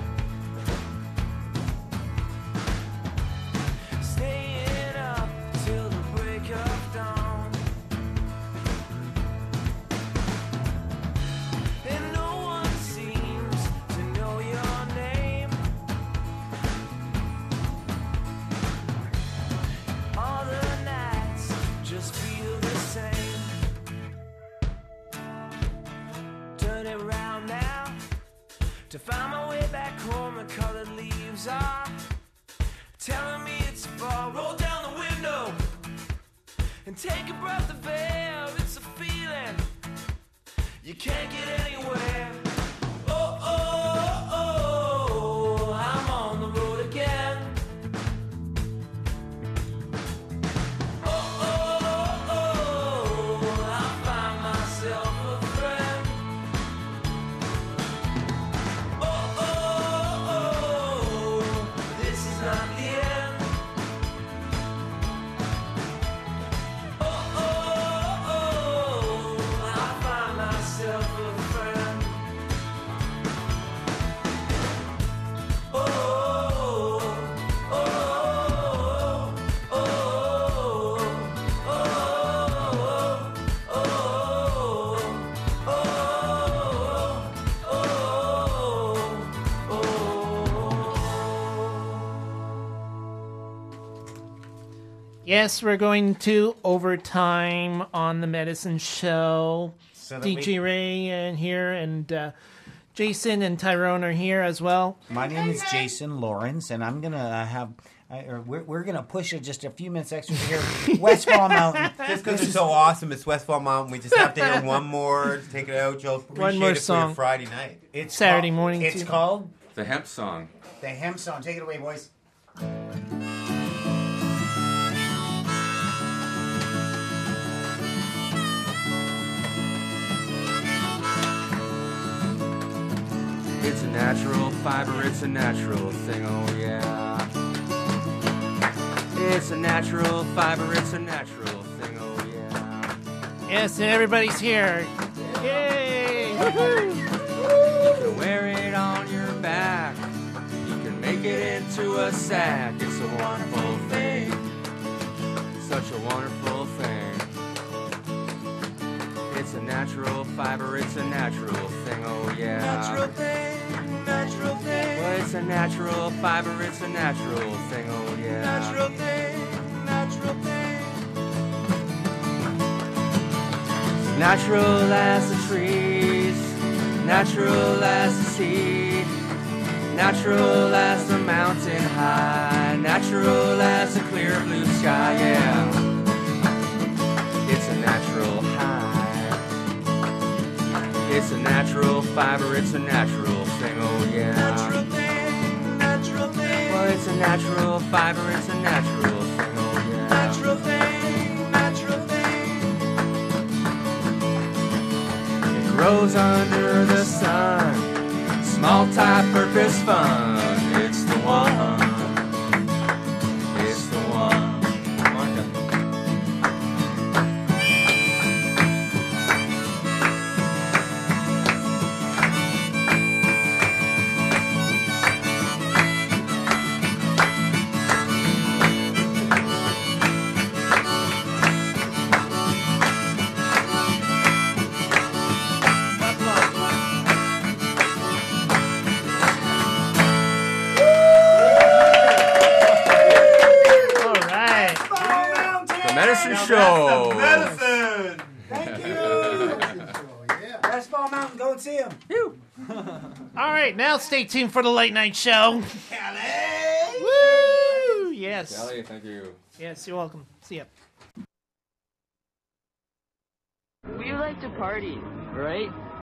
Staying up till the break of dawn. And no one seems to know your name. All the nights just feel the same. Turn it round now to find my way back home. The colored leaves are telling me it's fall. Roll down the window and take a breath of air. It's a feeling you can't get anywhere. Oh, oh, oh, I'm on the road again. Yes, we're going to overtime on the Medicine Show. So that D J we- Ray and here, and uh, Jason and Tyrone are here as well. My name is Jason Lawrence, and I'm gonna uh, have. I, or we're we're gonna push it just a few minutes extra to hear Westfall Mountain. Just because it's so awesome, it's Westfall Mountain. We just have to hear one more to take it out, Joe. Appreciate One more it for song. your Friday night. It's Saturday called- morning, It's too. called The Hemp Song. the Hemp Song. Take it away, boys. It's a natural fiber, it's a natural thing, oh yeah. It's a natural fiber, it's a natural thing, oh yeah. Yes, and everybody's here. Yay! You can wear it on your back. You can make it into a sack. It's a wonderful thing. Such a wonderful thing. It's a natural fiber, it's a natural thing, oh yeah. Natural thing, natural thing. Well, it's a natural fiber, it's a natural thing, oh yeah. Natural thing, natural thing. Natural as the trees, natural as the sea, natural as the mountain high, natural as the clear blue sky, yeah. It's a natural high. It's a natural fiber, it's a natural thing, oh yeah. Natural thing, natural thing. Well, it's a natural fiber, it's a natural thing, oh yeah. Natural thing, natural thing. It grows under the sun, small multi-purpose fun. It's the one. It's the one. Medicine Show. Medicine. Thank you. Westfall Mountain, go and see him. All right, now stay tuned for the late night show. Kelly! Woo! Yes. Kelly, thank you. Yes, you're welcome. See ya. We like to party, right?